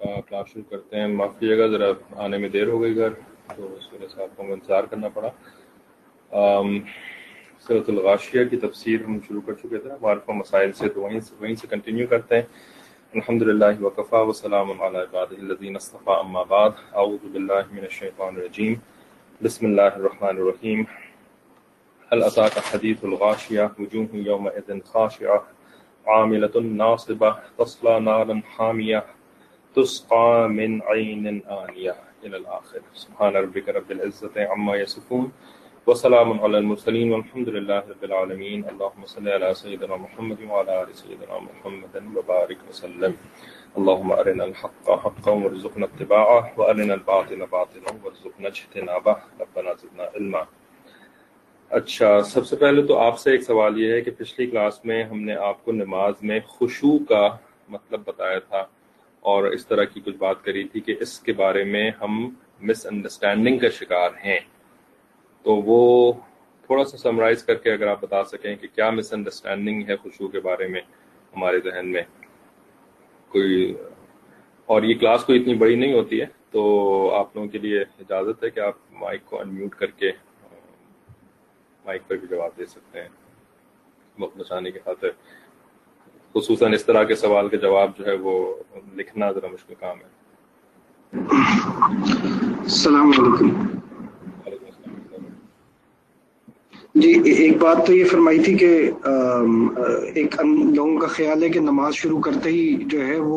Class शुरू करते हैं। माफ़ कीजिएगा, ज़रा आने में देर हो गई घर, तो इस वजह से आपको इंतज़ार करना पड़ा। सूरह गाशिया की तफसीर हम शुरू कर चुके थे मारिफ़ व मसाइल से, तो वहीं से कंटिन्यू करते हैं। अल्हम्दुलिल्लाह व कफ़ा व सलामुन अला इबादिहिल्लज़ीना इस्तफ़ा, अम्मा बाद, अऊज़ु बिल्लाहि मिनश शैतानिर रजीम, बिस्मिल्लाहिर रहमानिर रहीम। हल अताका हदीथुल गाशिया, वुजूहुन यौमइज़िन खाशिआ, आमिलतुन नासिबा, तस्ला नारन हामिया, तुस्क़ा मिन ऐनिन आनिया, इलल आखिर। सुब्हान रब्बिका रब्बिल इज़्ज़ति अम्मा यसिफ़ून व सलामुन अलल मुरसलीन वल्हम्दुलिल्लाहि रब्बिल आलमीन। अल्लाहुम्मा सल्लि अला सय्यिदिना मुहम्मद व अला आलि सय्यिदिना मुहम्मद व बारिक वसल्लम। अल्लाहुम्मा अरिनल हक़्क़ हक़्क़न वरज़ुक़ना इत्तिबाअह व अरिनल बातिला बातिलन वरज़ुक़ना इज्तिनाबह, रब्बना ज़िदना इल्मा। अच्छा, सबसे पहले तो आपसे एक सवाल ये है कि पिछली क्लास में हमने आपको नमाज में खुशू का मतलब बताया था और इस तरह की कुछ बात करी थी कि इसके बारे में हम मिसअंडरस्टैंडिंग का शिकार हैं। तो वो थोड़ा सा समराइज करके अगर आप बता सकें कि क्या मिसअंडरस्टैंडिंग है खुशू के बारे में हमारे जहन में कोई। और ये क्लास कोई इतनी बड़ी नहीं होती है, तो आप लोगों के लिए इजाज़त है कि आप माइक को अनम्यूट करके माइक पर भी जवाब दे सकते हैं वक्त बचाने की खातिर। खुसूसन इस तरह के सवाल के जवाब जो है वो लिखना ज़रा मुश्किल काम है। अस्सलाम वालेकुम जी। एक बात तो ये फरमाई थी कि एक लोगों का ख्याल है कि नमाज शुरू करते ही जो है वो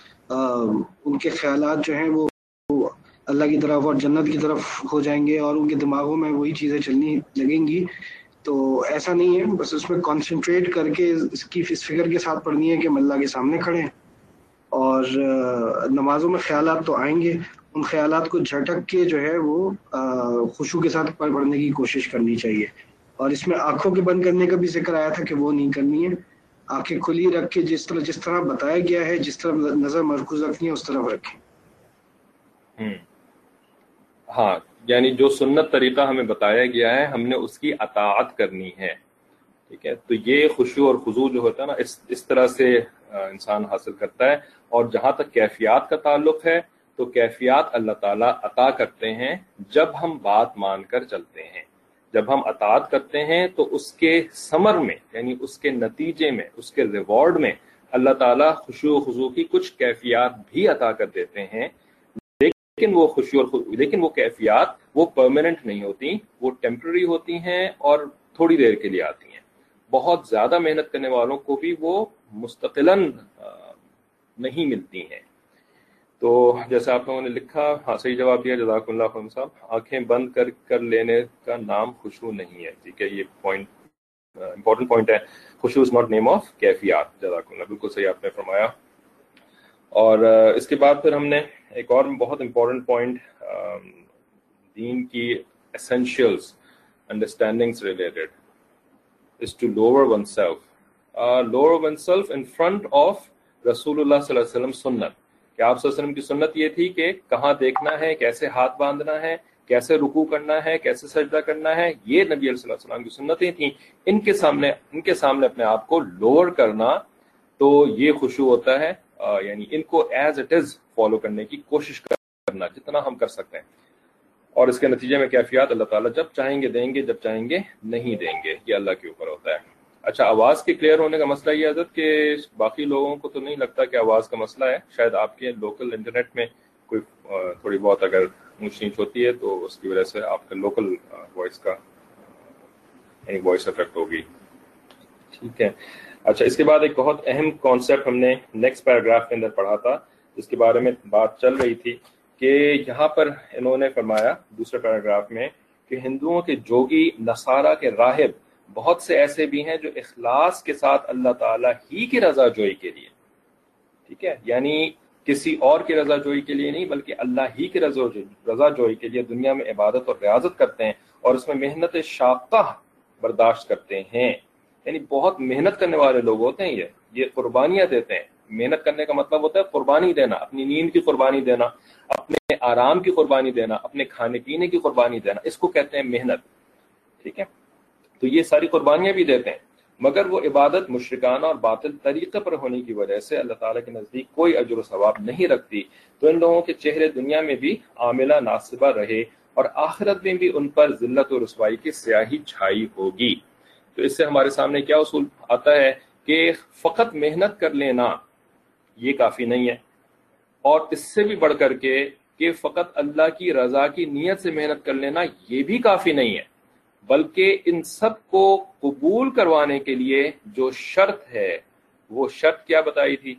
उनके ख्यालात जो हैं वो अल्लाह की तरफ और जन्नत की तरफ हो जाएंगे और उनके दिमागों में वही चीज़ें चलनी लगेंगी। तो ऐसा नहीं है, बस उसमें कंसंट्रेट करके इसकी इस फिक्र के साथ पढ़नी है कि हम अल्लाह के सामने खड़े हैं और नमाजों में ख्यालात तो आएंगे, उन ख्यालात को झटक के जो है वो खुशू के साथ पढ़ने की कोशिश करनी चाहिए। और इसमें आंखों के बंद करने का भी जिक्र आया था कि वो नहीं करनी है, आंखें खुली रख के जिस तरह बताया गया है, जिस तरह नजर मरकूज रखनी है उस तरफ रखें। हाँ, यानी जो सुन्नत तरीका हमें बताया गया है हमने उसकी अताअत करनी है। ठीक है, तो ये खुशू और खुजू जो होता है ना, इस तरह से इंसान हासिल करता है। और जहाँ तक कैफियत का ताल्लुक है तो कैफियत अल्लाह ताला अता करते हैं जब हम बात मानकर चलते हैं। जब हम अताअत करते हैं तो उसके समर में, यानी उसके नतीजे में, उसके रिवॉर्ड में अल्लाह ताला खुशू और खुजू की कुछ कैफियत भी अता कर देते हैं। लेकिन वो कैफियत वो परमानेंट नहीं होती, वो टेम्पररी होती हैं और थोड़ी देर के लिए आती हैं। बहुत ज्यादा मेहनत करने वालों को भी वो मुस्तकिलन नहीं मिलती हैं। तो जैसे आप लोगों ने लिखा, हाँ सही जवाब दिया, जज़ाकुमुल्लाह खैर साहब। आंखें बंद कर लेने का नाम खुशू नहीं है। ठीक है, ये पॉइंट इंपॉर्टेंट पॉइंट है। खुशू इज नॉट नेम ऑफ कैफियत। जज़ाकुमुल्लाह, बिल्कुल सही आपने फरमाया। और इसके बाद फिर हमने एक और बहुत इम्पोर्टेंट पॉइंट दीन की essentials understandings related is to lower oneself in front of रसूलुल्लाह सल्लल्लाहु अलैहि वसल्लम सुन्नत। कि आप सल्लल्लाहु अलैहि वसल्लम की सुन्नत ये थी कि कहाँ देखना है, कैसे हाथ बांधना है, कैसे रुकू करना है, कैसे सजदा करना है, ये नबी सल्लल्लाहु अलैहि वसल्लम की सुन्नतें थी। इनके सामने अपने आप को लोअर करना, तो ये खुशू होता है। यानी इनको एज इट इज फॉलो करने की कोशिश करना जितना हम कर सकते हैं। और इसके नतीजे में कैफियत अल्लाह ताला जब चाहेंगे देंगे, जब चाहेंगे नहीं देंगे, ये अल्लाह के ऊपर होता है। अच्छा, आवाज़ के क्लियर होने का मसला ये हज़रत कि बाकी लोगों को तो नहीं लगता कि आवाज़ का मसला है। शायद आपके लोकल इंटरनेट में कोई थोड़ी बहुत अगर ऊंच नीच होती है तो उसकी वजह से आपका लोकल वॉइस का वॉइस इफेक्ट होगी। ठीक है। अच्छा, इसके बाद एक बहुत अहम कॉन्सेप्ट हमने नेक्स्ट पैराग्राफ के अंदर पढ़ा था, जिसके बारे में बात चल रही थी कि यहाँ पर इन्होंने फरमाया दूसरे पैराग्राफ में कि हिंदुओं के जोगी, नसारा के राहिब, बहुत से ऐसे भी हैं जो इखलास के साथ अल्लाह ताला ही की रजा जोई के लिए, ठीक है, यानी किसी और की रजा जोई के लिए नहीं बल्कि अल्लाह ही की रजा जोई के लिए दुनिया में इबादत और रियाजत करते हैं और उसमें मेहनत शाक़ा बर्दाश्त करते हैं। यानी बहुत मेहनत करने वाले लोग होते हैं, ये कुर्बानियां देते हैं। मेहनत करने का मतलब होता है कुर्बानी देना, अपनी नींद की कुर्बानी देना, अपने आराम की कुर्बानी देना, अपने खाने पीने की कुर्बानी देना, इसको कहते हैं मेहनत। ठीक है, तो ये सारी कुर्बानियां भी देते हैं। مگر وہ عبادت مشرکانہ اور باطل طریقے پر ہونے کی وجہ سے اللہ تعالیٰ کے نزدیک کوئی اجر و ثواب نہیں رکھتی، تو ان لوگوں کے چہرے دنیا میں بھی عاملہ ناصبہ رہے اور آخرت میں بھی ان پر ذلت و رسوائی کی سیاہی چھائی ہوگی۔ تو اس سے ہمارے سامنے کیا اصول آتا ہے کہ فقط محنت کر لینا یہ کافی نہیں ہے، اور اس سے بھی بڑھ کر کے کہ فقط اللہ کی رضا کی نیت سے محنت کر لینا یہ بھی کافی نہیں ہے، بلکہ ان سب کو قبول کروانے کے لیے جو شرط ہے وہ شرط کیا بتائی تھی؟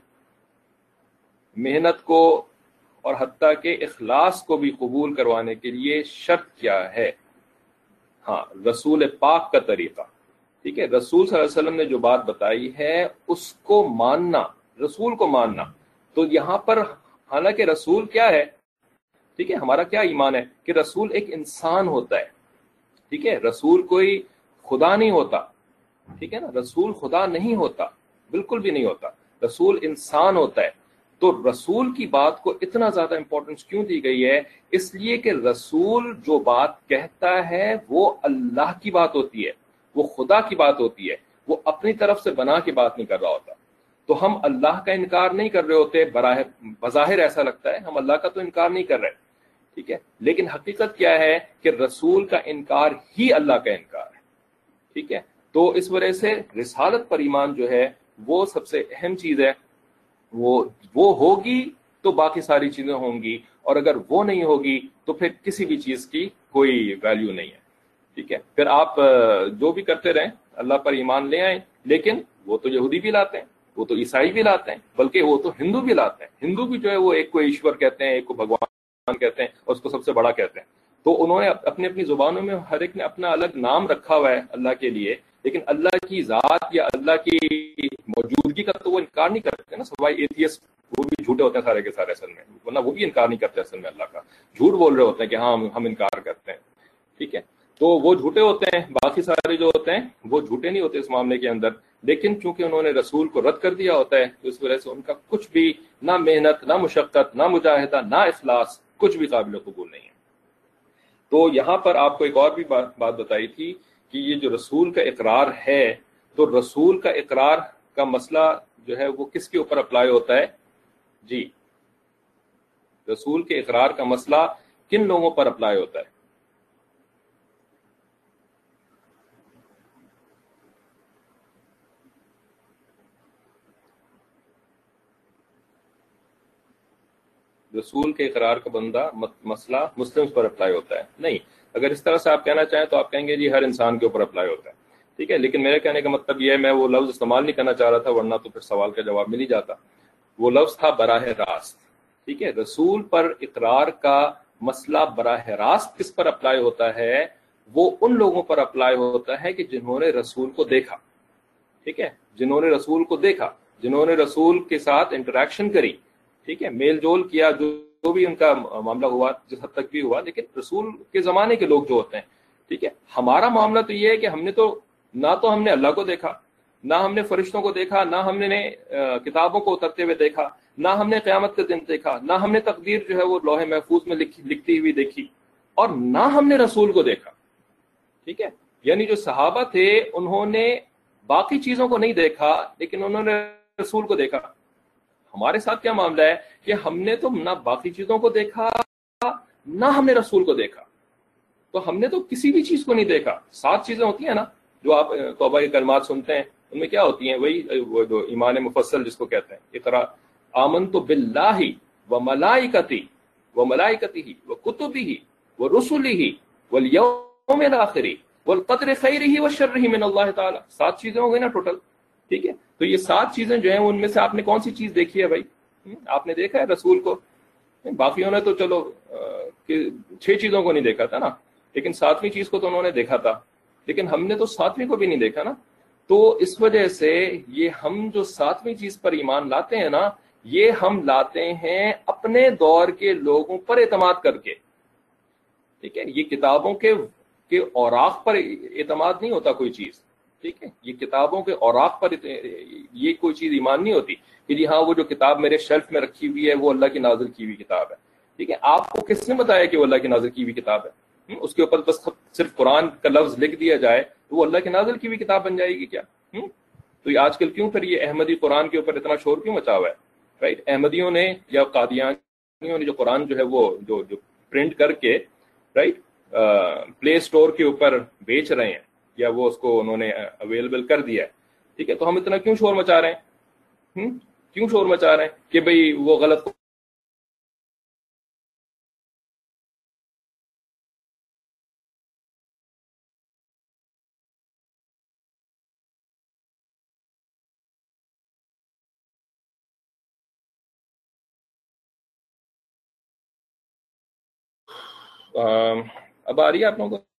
محنت کو اور حتیٰ کہ اخلاص کو بھی قبول کروانے کے لیے شرط کیا ہے؟ ہاں، رسول پاک کا طریقہ، ٹھیک ہے، رسول صلی اللہ علیہ وسلم نے جو بات بتائی ہے اس کو ماننا، رسول کو ماننا۔ تو یہاں پر حالانکہ رسول کیا ہے، ٹھیک ہے، ہمارا کیا ایمان ہے کہ رسول ایک انسان ہوتا ہے، ٹھیک ہے، رسول کوئی خدا نہیں ہوتا، ٹھیک ہے نا، رسول خدا نہیں ہوتا، بالکل بھی نہیں ہوتا، رسول انسان ہوتا ہے۔ تو رسول کی بات کو اتنا زیادہ امپورٹنس کیوں دی گئی ہے؟ اس لیے کہ رسول جو بات کہتا ہے وہ اللہ کی بات ہوتی ہے، وہ خدا کی بات ہوتی ہے، وہ اپنی طرف سے بنا کے بات نہیں کر رہا ہوتا۔ تو ہم اللہ کا انکار نہیں کر رہے ہوتے، بظاہر ایسا لگتا ہے ہم اللہ کا تو انکار نہیں کر رہے، ٹھیک ہے، لیکن حقیقت کیا ہے کہ رسول کا انکار ہی اللہ کا انکار ہے، ٹھیک ہے۔ تو اس وجہ سے رسالت پر ایمان جو ہے وہ سب سے اہم چیز ہے، وہ ہوگی تو باقی ساری چیزیں ہوں گی، اور اگر وہ نہیں ہوگی تو پھر کسی بھی چیز کی کوئی ویلیو نہیں ہے، ٹھیک ہے۔ پھر آپ جو بھی کرتے رہیں اللہ پر ایمان لے آئیں، لیکن وہ تو یہودی بھی لاتے ہیں، وہ تو عیسائی بھی لاتے ہیں، بلکہ وہ تو ہندو بھی لاتے ہیں، ہندو بھی جو ہے وہ ایک کو ایشور کہتے ہیں، ایک کو بھگوان کہتے ہیں، اور اس کو سب سے بڑا کہتے ہیں۔ تو انہوں نے اپنی اپنی زبانوں میں ہر ایک نے اپنا الگ نام رکھا ہوا ہے اللہ کے لیے، لیکن اللہ کی ذات یا اللہ کی موجودگی کا تو وہ انکار نہیں کرتے نا، سوائے ایتھیسٹ، وہ بھی جھوٹے ہوتے ہیں سارے کے سارے اصل میں، ورنہ وہ بھی انکار نہیں کرتے اصل میں اللہ کا، جھوٹ بول رہے ہوتے ہیں کہ ہاں ہم انکار کرتے ہیں، ٹھیک ہے۔ تو وہ جھوٹے ہوتے ہیں، باقی سارے جو ہوتے ہیں وہ جھوٹے نہیں ہوتے اس معاملے کے اندر، لیکن چونکہ انہوں نے رسول کو رد کر دیا ہوتا ہے تو اس وجہ سے ان کا کچھ بھی، نہ محنت، نہ مشقت، نہ مجاہدہ، نہ اخلاص، کچھ بھی قابل قبول نہیں ہے۔ تو یہاں پر آپ کو ایک اور بھی بات بتائی تھی کہ یہ جو رسول کا اقرار ہے، تو رسول کا اقرار کا مسئلہ جو ہے وہ کس کے اوپر اپلائی ہوتا ہے؟ جی، رسول کے اقرار کا مسئلہ کن لوگوں پر اپلائی ہوتا ہے؟ رسول کے اقرار کا بندہ مسئلہ مسلمز پر اپلائی ہوتا ہے؟ نہیں، اگر اس طرح سے آپ کہنا چاہیں تو آپ کہیں گے جی ہر انسان کے اوپر اپلائی ہوتا ہے، ٹھیک ہے، لیکن میرے کہنے کا مطلب یہ ہے، میں وہ لفظ استعمال نہیں کرنا چاہ رہا تھا، ورنہ تو پھر سوال کا جواب مل ہی جاتا۔ وہ لفظ تھا براہ راست، ٹھیک ہے، رسول پر اقرار کا مسئلہ براہ راست کس پر اپلائی ہوتا ہے؟ وہ ان لوگوں پر اپلائی ہوتا ہے کہ جنہوں نے رسول کو دیکھا، ٹھیک ہے، جنہوں نے رسول کو دیکھا، جنہوں نے رسول کے ساتھ انٹریکشن کری، ٹھیک ہے، میل جول کیا، جو بھی ان کا معاملہ ہوا، جس حد تک بھی ہوا، لیکن رسول کے زمانے کے لوگ جو ہوتے ہیں، ٹھیک ہے، ہمارا معاملہ تو یہ ہے کہ ہم نے تو نہ تو ہم نے اللہ کو دیکھا، نہ ہم نے فرشتوں کو دیکھا، نہ ہم نے کتابوں کو اترتے ہوئے دیکھا، نہ ہم نے قیامت کے دن دیکھا، نہ ہم نے تقدیر جو ہے وہ لوح محفوظ میں لکھتی ہوئی دیکھی، اور نہ ہم نے رسول کو دیکھا، ٹھیک ہے۔ یعنی جو صحابہ تھے انہوں نے باقی چیزوں کو نہیں دیکھا، لیکن انہوں نے رسول کو دیکھا۔ ہمارے ساتھ کیا معاملہ ہے کہ ہم نے تو نہ باقی چیزوں کو دیکھا، نہ ہم نے رسول کو دیکھا، تو ہم نے تو کسی بھی چیز کو نہیں دیکھا۔ 7 چیزیں ہوتی ہیں نا جو آپ توبہ کے کلمات سنتے ہیں، ان میں کیا ہوتی ہیں؟ وہی وہ جو ایمان مفصل جس کو کہتے ہیں، اقرا آمنت باللہ وملائکتہ وکتبہ ورسلہ والیوم الآخر والقدر خیرہ وشرہ من اللہ تعالی۔ 7 چیزیں ہو گئی نا ٹوٹل، ٹھیک ہے۔ تو یہ 7 چیزیں جو ہیں ان میں سے آپ نے کون سی چیز دیکھی ہے بھائی؟ آپ نے دیکھا ہے رسول کو؟ باقیوں نے تو چلو 6 چیزوں کو نہیں دیکھا تھا نا، لیکن 7ویں چیز کو تو انہوں نے دیکھا تھا، لیکن ہم نے تو 7ویں کو بھی نہیں دیکھا نا۔ تو اس وجہ سے یہ ہم جو 7ویں چیز پر ایمان لاتے ہیں نا، یہ ہم لاتے ہیں اپنے دور کے لوگوں پر اعتماد کر کے، ٹھیک ہے۔ یہ کتابوں کے اوراق پر اعتماد نہیں ہوتا کوئی چیز، ٹھیک ہے، یہ کتابوں کے اوراق پر یہ کوئی چیز ایمان نہیں ہوتی کہ جی ہاں وہ جو کتاب میرے شیلف میں رکھی ہوئی ہے وہ اللہ کی نازل کی ہوئی کتاب ہے، ٹھیک ہے۔ آپ کو کس نے بتایا کہ وہ اللہ کی نازل کی ہوئی کتاب ہے؟ اس کے اوپر بس صرف قرآن کا لفظ لکھ دیا جائے تو وہ اللہ کے نازل کی ہوئی کتاب بن جائے گی کیا؟ تو یہ آج کل کیوں پھر یہ احمدی قرآن کے اوپر اتنا شور کیوں مچا ہوا ہے؟ رائٹ، احمدیوں نے یا قادیانیوں نے جو قرآن جو ہے وہ جو پرنٹ کر کے رائٹ پلے اسٹور کے اوپر بیچ رہے ہیں یا وہ اس کو انہوں نے اویلیبل کر دیا ہے، ٹھیک ہے، تو ہم اتنا کیوں شور مچا رہے ہیں؟ کیوں شور مچا رہے ہیں کہ بھئی وہ غلط اب آ رہی ہے آپ لوگوں کو؟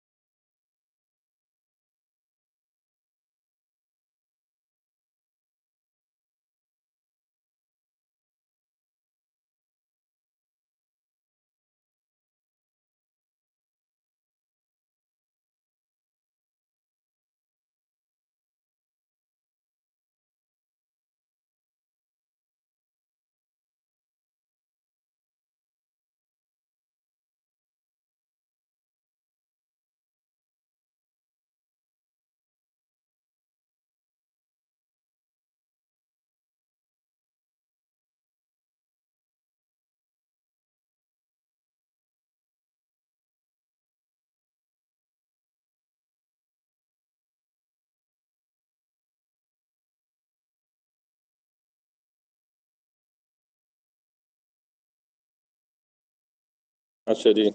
اچھا جی،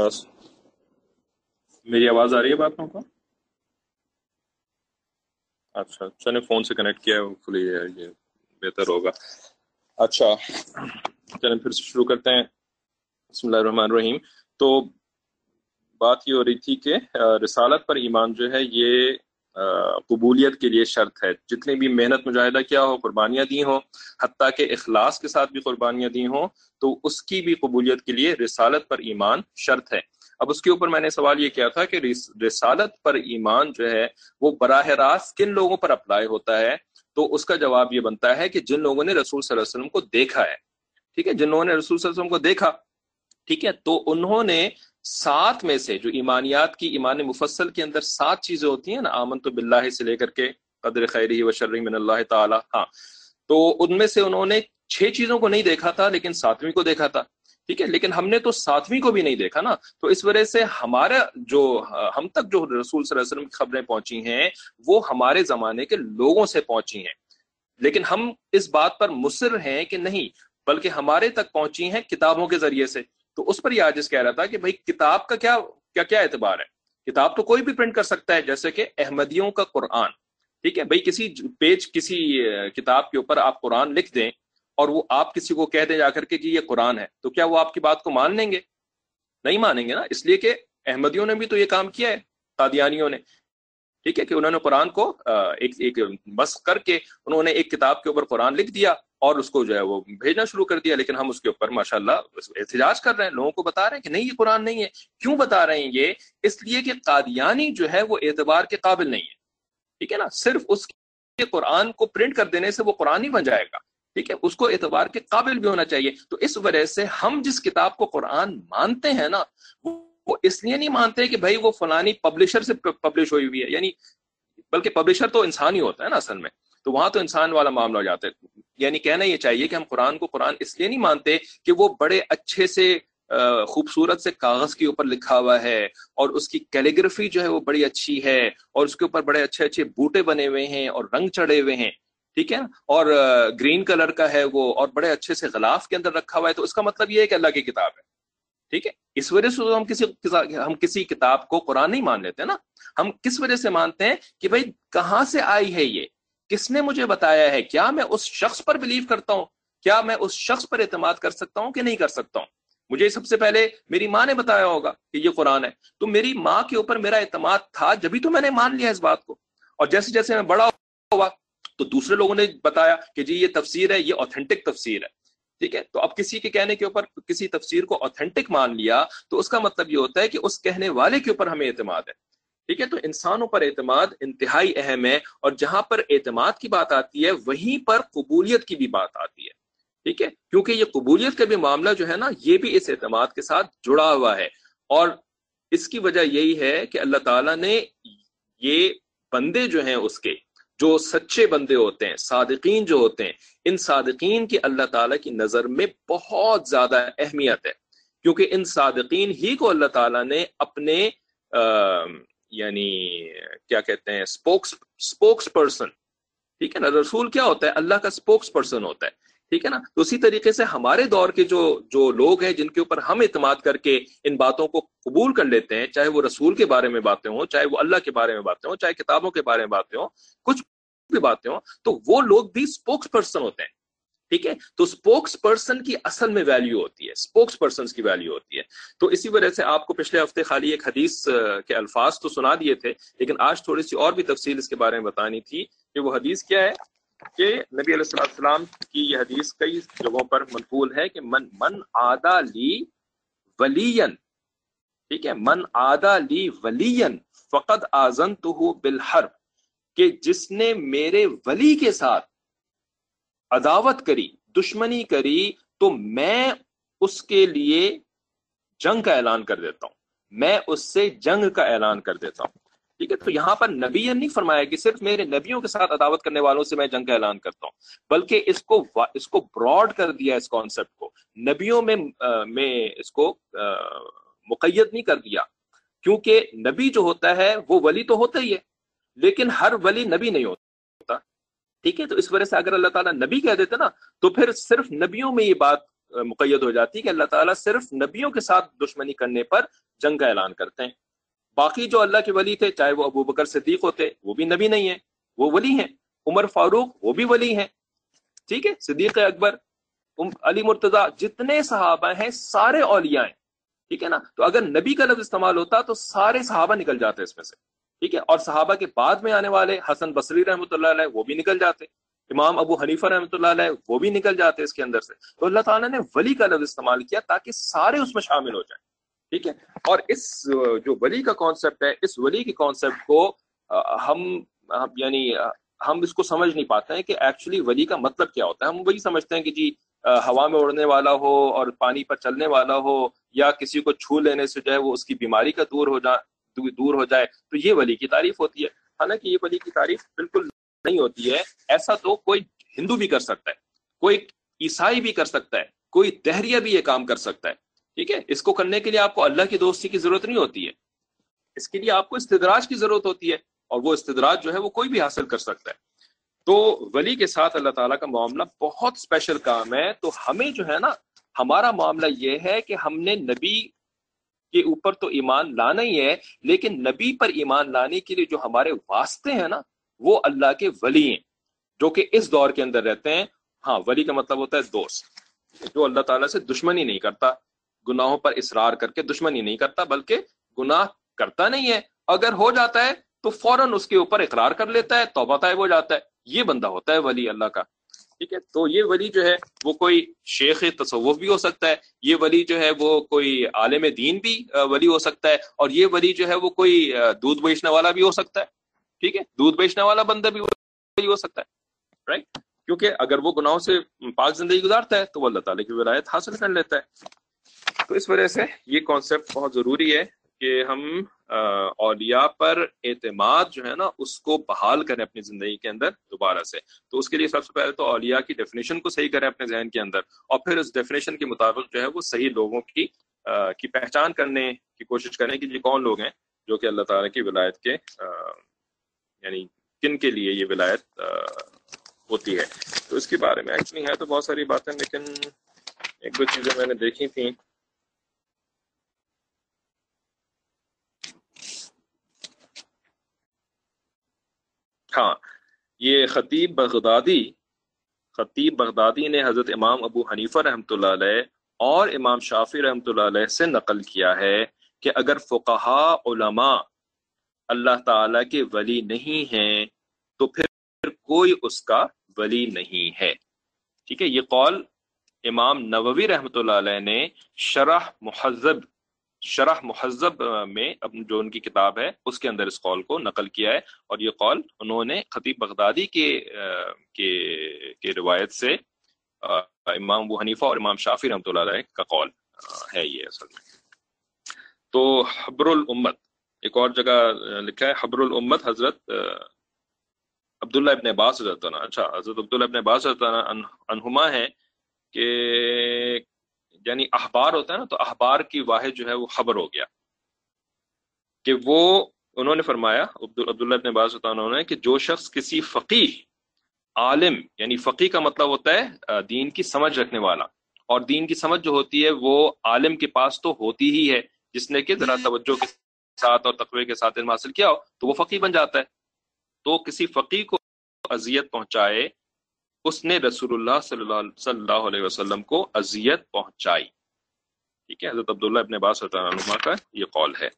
میری آواز آ رہی ہے اب آپ لوگوں کو؟ اچھا چلیں، فون سے کنیکٹ کیا ہے، فلی یہ بہتر ہوگا۔ اچھا چلیں پھر سے شروع کرتے ہیں۔ بسم اللہ الرحمن الرحیم۔ تو بات یہ ہو رہی تھی کہ رسالت پر ایمان جو ہے یہ قبولیت کے لیے شرط ہے، جتنی بھی محنت مجاہدہ کیا ہو، قربانیاں دی ہوں، حتیٰ کہ اخلاص کے ساتھ بھی قربانیاں دی ہوں، تو اس کی بھی قبولیت کے لیے رسالت پر ایمان شرط ہے۔ اب اس کے اوپر میں نے سوال یہ کیا تھا کہ رسالت پر ایمان جو ہے وہ براہ راست کن لوگوں پر اپلائی ہوتا ہے؟ تو اس کا جواب یہ بنتا ہے کہ جن لوگوں نے رسول صلی اللہ علیہ وسلم کو دیکھا ہے، ٹھیک ہے، جن لوگوں نے رسول صلی اللہ علیہ وسلم کو دیکھا، ٹھیک ہے، تو انہوں نے 7 میں سے جو ایمانیات کی ایمان مفصل کے اندر 7 چیزیں ہوتی ہیں نا، آمنت باللہ سے لے کر کے قدر خیرہ و شرہ من اللہ تعالی، ہاں، تو ان میں سے انہوں نے 6 چیزوں کو نہیں دیکھا تھا لیکن 7ویں کو دیکھا تھا، ٹھیک ہے، لیکن ہم نے تو 7ویں کو بھی نہیں دیکھا نا، تو اس وجہ سے ہمارا جو ہم تک جو رسول صلی اللہ علیہ وسلم کی خبریں پہنچی ہیں وہ ہمارے زمانے کے لوگوں سے پہنچی ہیں، لیکن ہم اس بات پر مصر ہیں کہ نہیں، بلکہ ہمارے تک پہنچی ہیں کتابوں کے ذریعے سے۔ تو اس پر یہ عاجز کہہ رہا تھا کہ بھائی کتاب کا کیا اعتبار ہے؟ کتاب تو کوئی بھی پرنٹ کر سکتا ہے، جیسے کہ احمدیوں کا قرآن، ٹھیک ہے، بھائی کسی پیج کسی کتاب کے اوپر آپ قرآن لکھ دیں اور وہ آپ کسی کو کہہ دیں جا کر کے کہ یہ قرآن ہے، تو کیا وہ آپ کی بات کو مان لیں گے؟ نہیں مانیں گے نا، اس لیے کہ احمدیوں نے بھی تو یہ کام کیا ہے، قادیانیوں نے، ٹھیک ہے، کہ انہوں نے قرآن کو ایک بس کر کے انہوں نے ایک کتاب کے اوپر قرآن لکھ دیا اور اس کو جو ہے وہ بھیجنا شروع کر دیا، لیکن ہم اس کے اوپر ماشاءاللہ احتجاج کر رہے ہیں، لوگوں کو بتا رہے ہیں کہ نہیں یہ قرآن نہیں ہے۔ کیوں بتا رہے ہیں یہ؟ اس لیے کہ قادیانی جو ہے وہ اعتبار کے قابل نہیں ہے، ٹھیک ہے نا، صرف اس کے قرآن کو پرنٹ کر دینے سے وہ قرآن نہیں بن جائے گا، ٹھیک ہے، اس کو اعتبار کے قابل بھی ہونا چاہیے۔ تو اس وجہ سے ہم جس کتاب کو قرآن مانتے ہیں نا، وہ اس لیے نہیں مانتے کہ بھائی وہ فلانی پبلشر سے پبلش ہوئی ہوئی ہے، یعنی بلکہ پبلشر تو انسان ہی ہوتا ہے نا اصل میں، تو وہاں تو انسان والا معاملہ ہو جاتا ہے۔ یعنی کہنا یہ چاہیے کہ ہم قرآن کو قرآن اس لیے نہیں مانتے کہ وہ بڑے اچھے سے خوبصورت سے کاغذ کے اوپر لکھا ہوا ہے اور اس کی کیلیگرافی جو ہے وہ بڑی اچھی ہے اور اس کے اوپر بڑے اچھے اچھے بوٹے بنے ہوئے ہیں اور رنگ چڑھے ہوئے ہیں، ٹھیک ہے، اور گرین کلر کا ہے وہ اور بڑے اچھے سے غلاف کے اندر رکھا ہوا ہے، تو اس کا مطلب یہ ہے کہ اللہ کی کتاب ہے، ٹھیک ہے۔ اس وجہ سے ہم کسی کتاب کو قرآن نہیں مان لیتے نا، ہم کس وجہ سے مانتے ہیں کہ بھئی کہاں سے آئی ہے، یہ کس نے مجھے بتایا ہے، کیا میں اس شخص پر بلیو کرتا ہوں، کیا میں اس شخص پر اعتماد کر سکتا ہوں کہ نہیں کر سکتا ہوں۔ مجھے سب سے پہلے میری ماں نے بتایا ہوگا کہ یہ قرآن ہے، تو میری ماں کے اوپر میرا اعتماد تھا جبھی تو میں نے مان لیا اس بات کو، اور جیسے جیسے میں بڑا ہوا تو دوسرے لوگوں نے بتایا کہ جی یہ تفسیر ہے، یہ اوتھینٹک تفسیر ہے، ٹھیک ہے۔ تو اب کسی کے کہنے کے اوپر کسی تفسیر کو اوتھینٹک مان لیا تو اس کا مطلب یہ ہوتا ہے کہ اس کہنے والے کے اوپر ہمیں اعتماد ہے، ٹھیک ہے۔ تو انسانوں پر اعتماد انتہائی اہم ہے، اور جہاں پر اعتماد کی بات آتی ہے وہیں پر قبولیت کی بھی بات آتی ہے، ٹھیک ہے، کیونکہ یہ قبولیت کا بھی معاملہ جو ہے نا یہ بھی اس اعتماد کے ساتھ جڑا ہوا ہے۔ اور اس کی وجہ یہی ہے کہ اللہ تعالیٰ نے یہ بندے جو ہیں اس کے جو سچے بندے ہوتے ہیں، صادقین جو ہوتے ہیں، ان صادقین کی اللہ تعالیٰ کی نظر میں بہت زیادہ اہمیت ہے، کیونکہ ان صادقین ہی کو اللہ تعالیٰ نے اپنے یعنی کیا کہتے ہیں اسپوکس پرسن، ٹھیک ہے نا، رسول کیا ہوتا ہے؟ اللہ کا اسپوکس پرسن ہوتا ہے، ٹھیک ہے نا۔ تو اسی طریقے سے ہمارے دور کے جو لوگ ہیں جن کے اوپر ہم اعتماد کر کے ان باتوں کو قبول کر لیتے ہیں، چاہے وہ رسول کے بارے میں باتیں ہوں، چاہے وہ اللہ کے بارے میں باتیں ہوں، چاہے کتابوں کے بارے میں باتیں ہوں، کچھ بھی باتیں ہوں، تو وہ لوگ بھی اسپوکس پرسن ہوتے ہیں، ٹھیک ہے۔ تو اسپوکس پرسن کی اصل میں ویلیو ہوتی ہے، اسپوکس پرسنز کی ویلیو ہوتی ہے۔ تو اسی وجہ سے آپ کو پچھلے ہفتے خالی ایک حدیث کے الفاظ تو سنا دیے تھے، لیکن آج تھوڑی سی اور بھی تفصیل اس کے بارے میں بتانی تھی کہ وہ حدیث کیا ہے، کہ نبی علیہ السلام کی یہ حدیث کئی جگہوں پر منقول ہے کہ من عادا لی ولین، ٹھیک ہے، من عادا لی ولین فقد آذنتہ بالحرب، کہ جس نے میرے ولی کے ساتھ عداوت کری، دشمنی کری، تو میں اس کے لیے جنگ کا اعلان کر دیتا ہوں، میں اس سے جنگ کا اعلان کر دیتا ہوں، ٹھیک ہے۔ تو یہاں پر نبی نہیں فرمایا کہ صرف میرے نبیوں کے ساتھ عداوت کرنے والوں سے میں جنگ کا اعلان کرتا ہوں، بلکہ اس کو براڈ کر دیا، اس کانسیپٹ کو نبیوں میں اس کو مقید نہیں کر دیا، کیونکہ نبی جو ہوتا ہے وہ ولی تو ہوتا ہی ہے، لیکن ہر ولی نبی نہیں ہوتا، ٹھیک ہے۔ تو اس وجہ سے اگر اللہ تعالیٰ نبی کہہ دیتے نا، تو پھر صرف نبیوں میں یہ بات مقید ہو جاتی ہے کہ اللہ تعالیٰ صرف نبیوں کے ساتھ دشمنی کرنے پر جنگ کا اعلان کرتے ہیں۔ باقی جو اللہ کے ولی تھے، چاہے وہ ابو بکر صدیق ہوتے، وہ بھی نبی نہیں ہیں، وہ ولی ہیں، عمر فاروق وہ بھی ولی ہیں، ٹھیک ہے، صدیق اکبر، علی مرتضیٰ، جتنے صحابہ ہیں سارے اولیاء ہیں، ٹھیک ہے نا۔ تو اگر نبی کا لفظ استعمال ہوتا تو سارے صحابہ نکل جاتے اس میں سے، ٹھیک ہے، اور صحابہ کے بعد میں آنے والے حسن بصری رحمۃ اللہ علیہ وہ بھی نکل جاتے، امام ابو حنیفہ رحمۃ اللہ علیہ وہ بھی نکل جاتے اس کے اندر سے۔ تو اللہ تعالیٰ نے ولی کا لفظ استعمال کیا تاکہ سارے اس میں شامل ہو جائیں، ٹھیک ہے۔ اور اس جو ولی کا کانسیپٹ ہے، اس ولی کے کانسیپٹ کو ہم اس کو سمجھ نہیں پاتے ہیں کہ ایکچولی ولی کا مطلب کیا ہوتا ہے۔ ہم وہی سمجھتے ہیں کہ جی ہوا میں اڑنے والا ہو اور پانی پر چلنے والا ہو، یا کسی کو چھو لینے سے جو ہے وہ اس کی بیماری کا دور ہو جائے، تو یہ ولی کی تعریف ہوتی ہے۔ حالانکہ یہ ولی کی تعریف بالکل نہیں ہوتی ہے۔ ایسا تو کوئی ہندو بھی کر سکتا ہے، کوئی عیسائی بھی کر سکتا ہے، کوئی دہریہ بھی یہ کام کر سکتا ہے، ٹھیک ہے۔ اس کو کرنے کے لیے آپ کو اللہ کی دوستی کی ضرورت نہیں ہوتی ہے، اس کے لیے آپ کو استدراج کی ضرورت ہوتی ہے، اور وہ استدراج جو ہے وہ کوئی بھی حاصل کر سکتا ہے۔ تو ولی کے ساتھ اللہ تعالیٰ کا معاملہ بہت اسپیشل کام ہے۔ تو ہمیں جو ہے نا، ہمارا معاملہ یہ ہے کہ ہم نے نبی کے اوپر تو ایمان لانا ہی ہے، لیکن نبی پر ایمان لانے کے لیے جو ہمارے واسطے ہیں نا، وہ اللہ کے ولی ہیں، جو کہ اس دور کے اندر رہتے ہیں۔ ہاں، ولی کا مطلب ہوتا ہے دوست، جو اللہ تعالیٰ سے دشمنی نہیں کرتا، گناہوں پر اصرار کر کے دشمنی نہیں کرتا، بلکہ گناہ کرتا نہیں ہے، اگر ہو جاتا ہے تو فوراً اس کے اوپر اقرار کر لیتا ہے، توبہ طائب ہو جاتا ہے۔ یہ بندہ ہوتا ہے ولی اللہ کا، ٹھیک ہے۔ تو یہ ولی جو ہے وہ کوئی شیخ تصوف بھی ہو سکتا ہے، یہ ولی جو ہے وہ کوئی عالم دین بھی ولی ہو سکتا ہے، اور یہ ولی جو ہے وہ کوئی دودھ بیچنے والا بھی ہو سکتا ہے، ٹھیک ہے، دودھ بیچنے والا بندہ بھی ولی ہو سکتا ہے، رائٹ، کیونکہ اگر وہ گناہوں سے پاک زندگی گزارتا ہے تو وہ اللہ تعالیٰ کی ولایت حاصل کر لیتا ہے۔ تو اس وجہ سے یہ کانسیپٹ بہت ضروری ہے کہ ہم اولیاء پر اعتماد جو ہے نا اس کو بحال کریں اپنی زندگی کے اندر دوبارہ سے۔ تو اس کے لیے سب سے پہلے تو اولیاء کی ڈیفینیشن کو صحیح کریں اپنے ذہن کے اندر، اور پھر اس ڈیفینیشن کے مطابق جو ہے وہ صحیح لوگوں کی پہچان کرنے کی کوشش کریں کہ یہ کون لوگ ہیں جو کہ اللہ تعالیٰ کی ولایت کے یعنی کن کے لیے یہ ولایت ہوتی ہے۔ تو اس کے بارے میں ایکچولی ہے تو بہت ساری باتیں، لیکن ایک دو چیزیں میں نے دیکھی تھیں۔ ہاں، یہ خطیب بغدادی نے حضرت امام ابو حنیفہ رحمۃ اللہ علیہ اور امام شافعی رحمۃ اللہ علیہ سے نقل کیا ہے کہ اگر فقہا علماء اللہ تعالیٰ کے ولی نہیں ہیں تو پھر کوئی اس کا ولی نہیں ہے، ٹھیک ہے۔ یہ قول امام نووی رحمۃ اللہ علیہ نے شرح محذب میں جو ان کی کتاب ہے اس کے اندر اس قول کو نقل کیا ہے، اور یہ قول انہوں نے خطیب بغدادی کے روایت سے امام ابو حنیفہ اور امام شافعی رحمۃ اللہ علیہ کا قول ہے یہ اصل میں۔ تو حبرُ الامت، ایک اور جگہ لکھا ہے حبرُ الامت حضرت عبداللہ ابن عباس رضی اللہ عنہ، اچھا حضرت عبداللہ ابن عباس رضی اللہ عنہما ہے کہ یعنی احبار ہوتا ہے نا، تو احبار کی واحد جو ہے وہ خبر ہو گیا کہ وہ انہوں نے فرمایا عبداللہ ابن عباس رضی اللہ عنہ نے کہ جو شخص کسی فقیہ عالم، یعنی فقیہ کا مطلب ہوتا ہے دین کی سمجھ رکھنے والا، اور دین کی سمجھ جو ہوتی ہے وہ عالم کے پاس تو ہوتی ہی ہے، جس نے کہ ذرا توجہ کے ساتھ اور تقوی کے ساتھ علم حاصل کیا ہو تو وہ فقیہ بن جاتا ہے. تو کسی فقیہ کو اذیت پہنچائے، اس نے رسول اللہ صلی اللہ علیہ وسلم کو اذیت پہنچائی. ٹھیک ہے، حضرت عبداللہ ابن عباس رضی اللہ عنہما کا یہ قول ہے.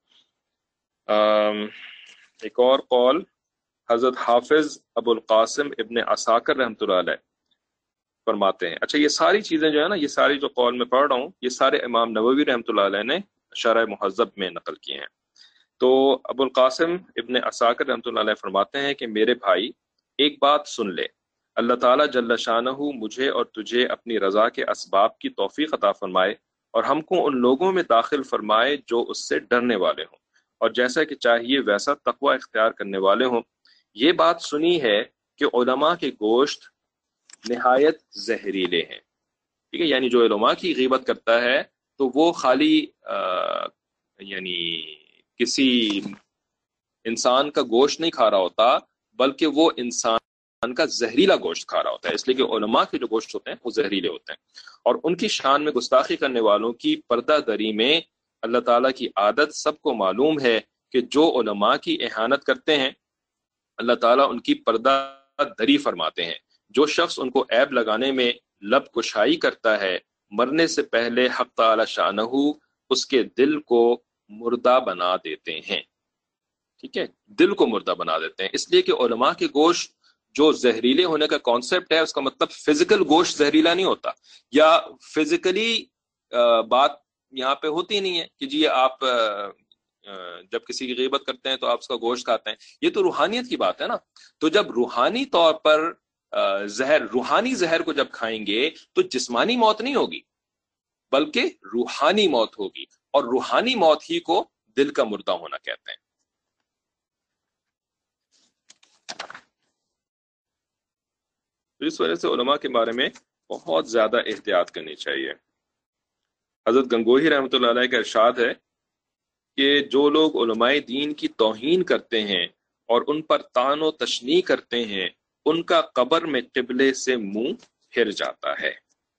ایک اور قول حضرت حافظ ابو القاسم ابن عساکر رحمۃ اللہ علیہ فرماتے ہیں. اچھا، یہ ساری چیزیں جو ہے نا، یہ ساری جو قول میں پڑھ رہا ہوں، یہ سارے امام نووی رحمۃ اللہ علیہ نے شرح مہذب میں نقل کیے ہیں. تو ابو القاسم ابن عساکر رحمۃ اللہ علیہ فرماتے ہیں کہ میرے بھائی ایک بات سن لے، اللہ تعالیٰ جل شانہ مجھے اور تجھے اپنی رضا کے اسباب کی توفیق عطا فرمائے، اور ہم کو ان لوگوں میں داخل فرمائے جو اس سے ڈرنے والے ہوں، اور جیسا کہ چاہیے ویسا تقوی اختیار کرنے والے ہوں. یہ بات سنی ہے کہ علماء کے گوشت نہایت زہریلے ہیں. ٹھیک ہے، یعنی جو علماء کی غیبت کرتا ہے تو وہ خالی یعنی کسی انسان کا گوشت نہیں کھا رہا ہوتا، بلکہ وہ انسان کا زہریلا گوشت کھا رہا ہوتا ہے، اس لیے کہ علماء کے جو گوشت ہوتے ہیں وہ زہریلے ہوتے ہیں. اور ان کی شان میں گستاخی کرنے والوں کی پردہ دری میں اللہ تعالیٰ کی عادت سب کو معلوم ہے کہ جو علماء کی اہانت کرتے ہیں اللہ تعالیٰ ان کی پردہ دری فرماتے ہیں. جو شخص ان کو عیب لگانے میں لب کشائی کرتا ہے، مرنے سے پہلے حق تعالی شانہ اس کے دل کو مردہ بنا دیتے ہیں. ٹھیک ہے، دل کو مردہ بنا دیتے ہیں، اس لیے کہ علماء کے گوشت جو زہریلے ہونے کا کانسیپٹ ہے، اس کا مطلب فزیکل گوشت زہریلا نہیں ہوتا، یا فزیکلی بات یہاں پہ ہوتی نہیں ہے کہ جی آپ جب کسی کی غیبت کرتے ہیں تو آپ اس کا گوشت کھاتے ہیں. یہ تو روحانیت کی بات ہے نا. تو جب روحانی طور پر روحانی زہر کو جب کھائیں گے تو جسمانی موت نہیں ہوگی بلکہ روحانی موت ہوگی، اور روحانی موت ہی کو دل کا مردہ ہونا کہتے ہیں. اس وجہ سے علماء کے بارے میں بہت زیادہ احتیاط کرنی چاہیے. حضرت گنگوہی رحمۃ اللہ علیہ کا ارشاد ہے کہ جو لوگ علماء دین کی توہین کرتے ہیں اور ان پر طعن و تشنیع کرتے ہیں، ان کا قبر میں قبلے سے منہ پھر جاتا ہے.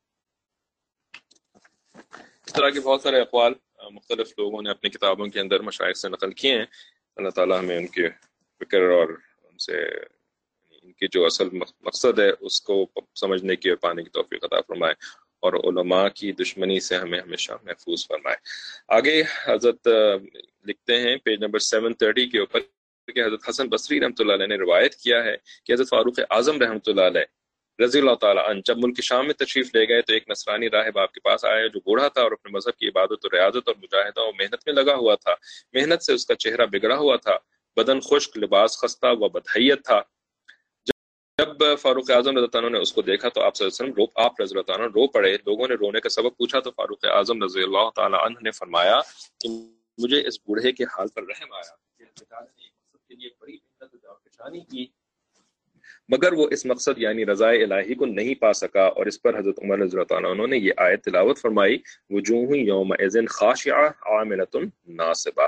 اس طرح کے بہت سارے اقوال مختلف لوگوں نے اپنی کتابوں کے اندر مشائخ سے نقل کیے ہیں. اللہ تعالیٰ ہمیں ان کے فکر اور ان سے ان کی جو اصل مقصد ہے اس کو سمجھنے کی اور پانے کی توفیق عطا فرمائے، اور علماء کی دشمنی سے ہمیں ہمیشہ محفوظ فرمائے. آگے حضرت لکھتے ہیں پیج نمبر 730 کے اوپر کہ حضرت حسن بصری رحمۃ اللہ علیہ نے روایت کیا ہے کہ حضرت فاروق اعظم رحمۃ اللہ علیہ رضی اللہ تعالیٰ عنہ جب ملک شام میں تشریف لے گئے تو ایک نصرانی راہب آپ کے پاس آیا جو بوڑھا تھا اور اپنے مذہب کی عبادت اور ریاضت اور مجاہدہ اور محنت میں لگا ہوا تھا. محنت سے اس کا چہرہ بگڑا ہوا تھا، بدن خشک، لباس خستہ و بدحیت تھا. جب فاروق اعظم رضی اللہ عنہ نے اس کو دیکھا تو آپ صلی اللہ علیہ وسلم آپ رضی اللہ عنہ رو پڑے. لوگوں نے رونے کا سبب پوچھا تو فاروق اعظم رضی اللہ تعالی عنہ نے فرمایا کہ مجھے اس بوڑھے کے حال پر رحم آیا کہ بیچارے نے ایک مقصد کے لیے بڑی محنت و جانفشانی کی مگر وہ اس مقصد یعنی رضا الہی کو نہیں پا سکا. اور اس پر حضرت عمر رضی اللہ عنہ نے یہ آیت تلاوت فرمائی، وجوہ یومئذ خاشعہ عاملۃ ناصبہ.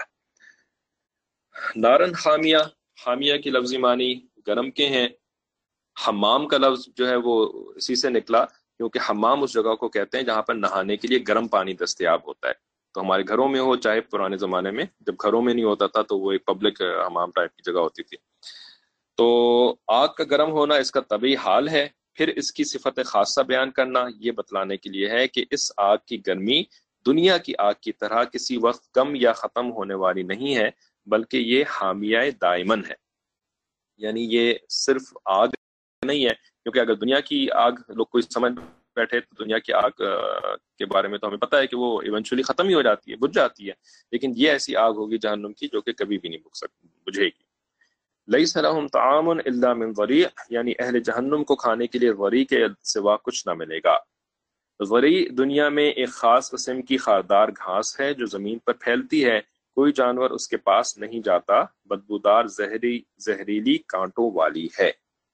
نارن حامیہ، حامیہ کی لفظی معنی گرم کے ہیں. حمام کا لفظ جو ہے وہ اسی سے نکلا کیونکہ حمام اس جگہ کو کہتے ہیں جہاں پر نہانے کے لیے گرم پانی دستیاب ہوتا ہے. تو ہمارے گھروں میں ہو چاہے پرانے زمانے میں جب گھروں میں نہیں ہوتا تھا تو وہ ایک پبلک حمام ٹائپ کی جگہ ہوتی تھی. تو آگ کا گرم ہونا اس کا طبعی حال ہے. پھر اس کی صفت خاصہ بیان کرنا یہ بتلانے کے لیے ہے کہ اس آگ کی گرمی دنیا کی آگ کی طرح کسی وقت کم یا ختم ہونے والی نہیں ہے بلکہ یہ حامیہ دائمن ہے. یعنی یہ صرف آگ نہیں ہے، کیونکہ اگر دنیا کی آگ لوگ کوئی سمجھ بیٹھے تو دنیا کی آگ کے بارے میں تو ہمیں پتہ ہے کہ وہ ایونچولی ختم ہی ہو جاتی ہے، بجھ جاتی ہے. لیکن یہ ایسی آگ ہوگی جہنم کی جو کہ کبھی بھی نہیں بجھے گی. لیس لہم طعام الا من ضریع، یعنی اہل جہنم کو کھانے کے لیے ضریع کے سوا کچھ نہ ملے گا. ضریع دنیا میں ایک خاص قسم کی خاردار گھاس ہے جو زمین پر پھیلتی ہے. کوئی جانور اس کے پاس نہیں جاتا، بدبودار زہریلی کانٹوں والی ہے۔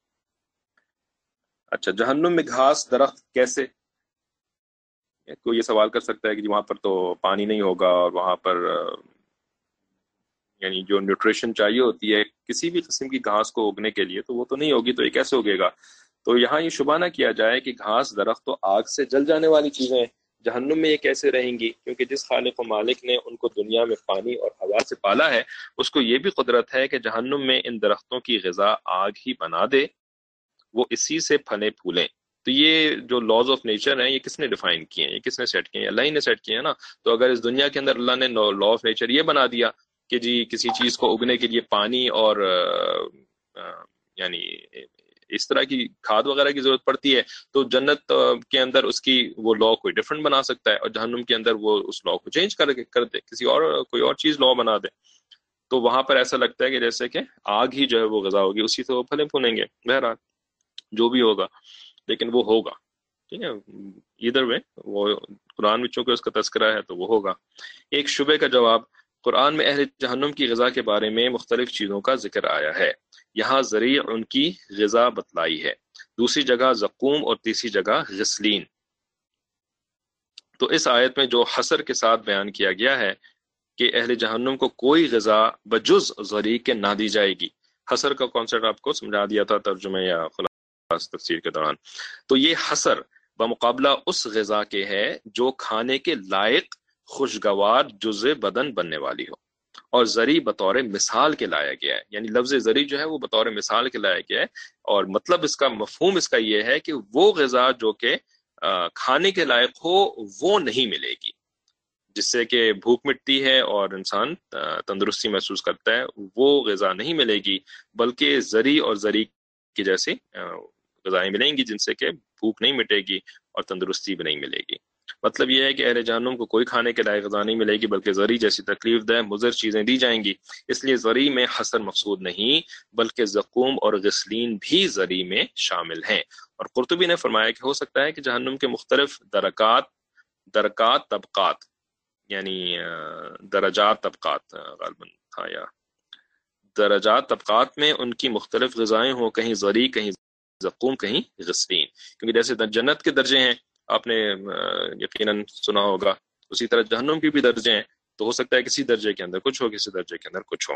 اچھا، جہنم میں گھاس درخت کیسے؟ کوئی یہ سوال کر سکتا ہے کہ وہاں پر تو پانی نہیں ہوگا اور وہاں پر یعنی جو نیوٹریشن چاہیے ہوتی ہے کسی بھی قسم کی گھاس کو اگنے کے لیے، تو وہ تو نہیں ہوگی، تو یہ کیسے اگے گا؟ تو یہاں یہ شبہ نہ کیا جائے کہ گھاس درخت تو آگ سے جل جانے والی چیزیں ہیں، جہنم میں یہ کیسے رہیں گی؟ کیونکہ جس خالق و مالک نے ان کو دنیا میں پانی اور ہوا سے پالا ہے، اس کو یہ بھی قدرت ہے کہ جہنم میں ان درختوں کی غذا آگ ہی بنا دے، وہ اسی سے پھلے پھولیں۔ تو یہ جو لاز آف نیچر ہیں، یہ کس نے ڈیفائن کیے ہیں؟ یہ کس نے سیٹ کیے ہیں؟ اللہ ہی نے سیٹ کیے ہیں نا۔ تو اگر اس دنیا کے اندر اللہ نے لا آف نیچر یہ بنا دیا کہ جی کسی چیز کو اگنے کے لیے پانی اور یعنی اس طرح کی کھاد وغیرہ کی ضرورت پڑتی ہے، تو جنت کے اندر اس کی وہ لا کوئی ڈفرنٹ بنا سکتا ہے، اور جہنم کے اندر وہ اس لا کو چینج کر دے، کسی اور کوئی اور چیز لا بنا دے۔ تو وہاں پر ایسا لگتا ہے کہ جیسے کہ آگ ہی جو ہے وہ غذا ہوگی، اسی سے وہ پھلے پھولیں گے۔ بہرحال جو بھی ہوگا لیکن وہ ہوگا، ٹھیک ہے، ادھر وے وہ قرآن میں چونکہ اس کا تذکرہ ہے تو وہ ہوگا۔ ایک شبے کا جواب، قرآن میں اہل جہنم کی غذا کے بارے میں مختلف چیزوں کا ذکر آیا ہے، یہاں ذریع ان کی غذا بتلائی ہے، دوسری جگہ زقوم اور تیسری جگہ غسلین۔ تو اس آیت میں جو حصر کے ساتھ بیان کیا گیا ہے کہ اہل جہنم کو کوئی غذا بجز ذریع کے نہ دی جائے گی، حصر کا کانسیپٹ آپ کو سمجھا دیا تھا ترجمے یا خلاص تفسیر کے دوران۔ تو یہ حصر بمقابلہ اس غذا کے ہے جو کھانے کے لائق خوشگوار جزء بدن بننے والی ہو، اور ذری بطور مثال کے لایا گیا ہے، یعنی لفظ ذری جو ہے وہ بطور مثال کے لایا گیا ہے، اور مطلب اس کا مفہوم اس کا یہ ہے کہ وہ غذا جو کہ کھانے کے لائق ہو وہ نہیں ملے گی، جس سے کہ بھوک مٹتی ہے اور انسان تندرستی محسوس کرتا ہے، وہ غذا نہیں ملے گی، بلکہ ذری اور ذری کی جیسی غذائیں ملیں گی جن سے کہ بھوک نہیں مٹے گی اور تندرستی بھی نہیں ملے گی۔ مطلب یہ ہے کہ اہل جہنم کو کوئی کھانے کے لائق غذا نہیں ملے گی، بلکہ ذری جیسی تکلیف دہ مضر چیزیں دی جائیں گی۔ اس لیے ذری میں حصر مقصود نہیں، بلکہ زقوم اور غسلین بھی ذری میں شامل ہیں۔ اور قرطبی نے فرمایا کہ ہو سکتا ہے کہ جہنم کے مختلف درکات طبقات، یعنی درجات طبقات غالباً تھا، یا درجات طبقات میں ان کی مختلف غذائیں ہوں، کہیں ذری، کہیں زقوم، کہیں غسلین، کیونکہ جیسے جنت کے درجے ہیں آپ نے یقیناً سنا ہوگا، اسی طرح جہنم کی بھی درجے ہیں، تو ہو سکتا ہے کسی درجے کے اندر کچھ ہو، کسی درجے کے اندر کچھ ہو۔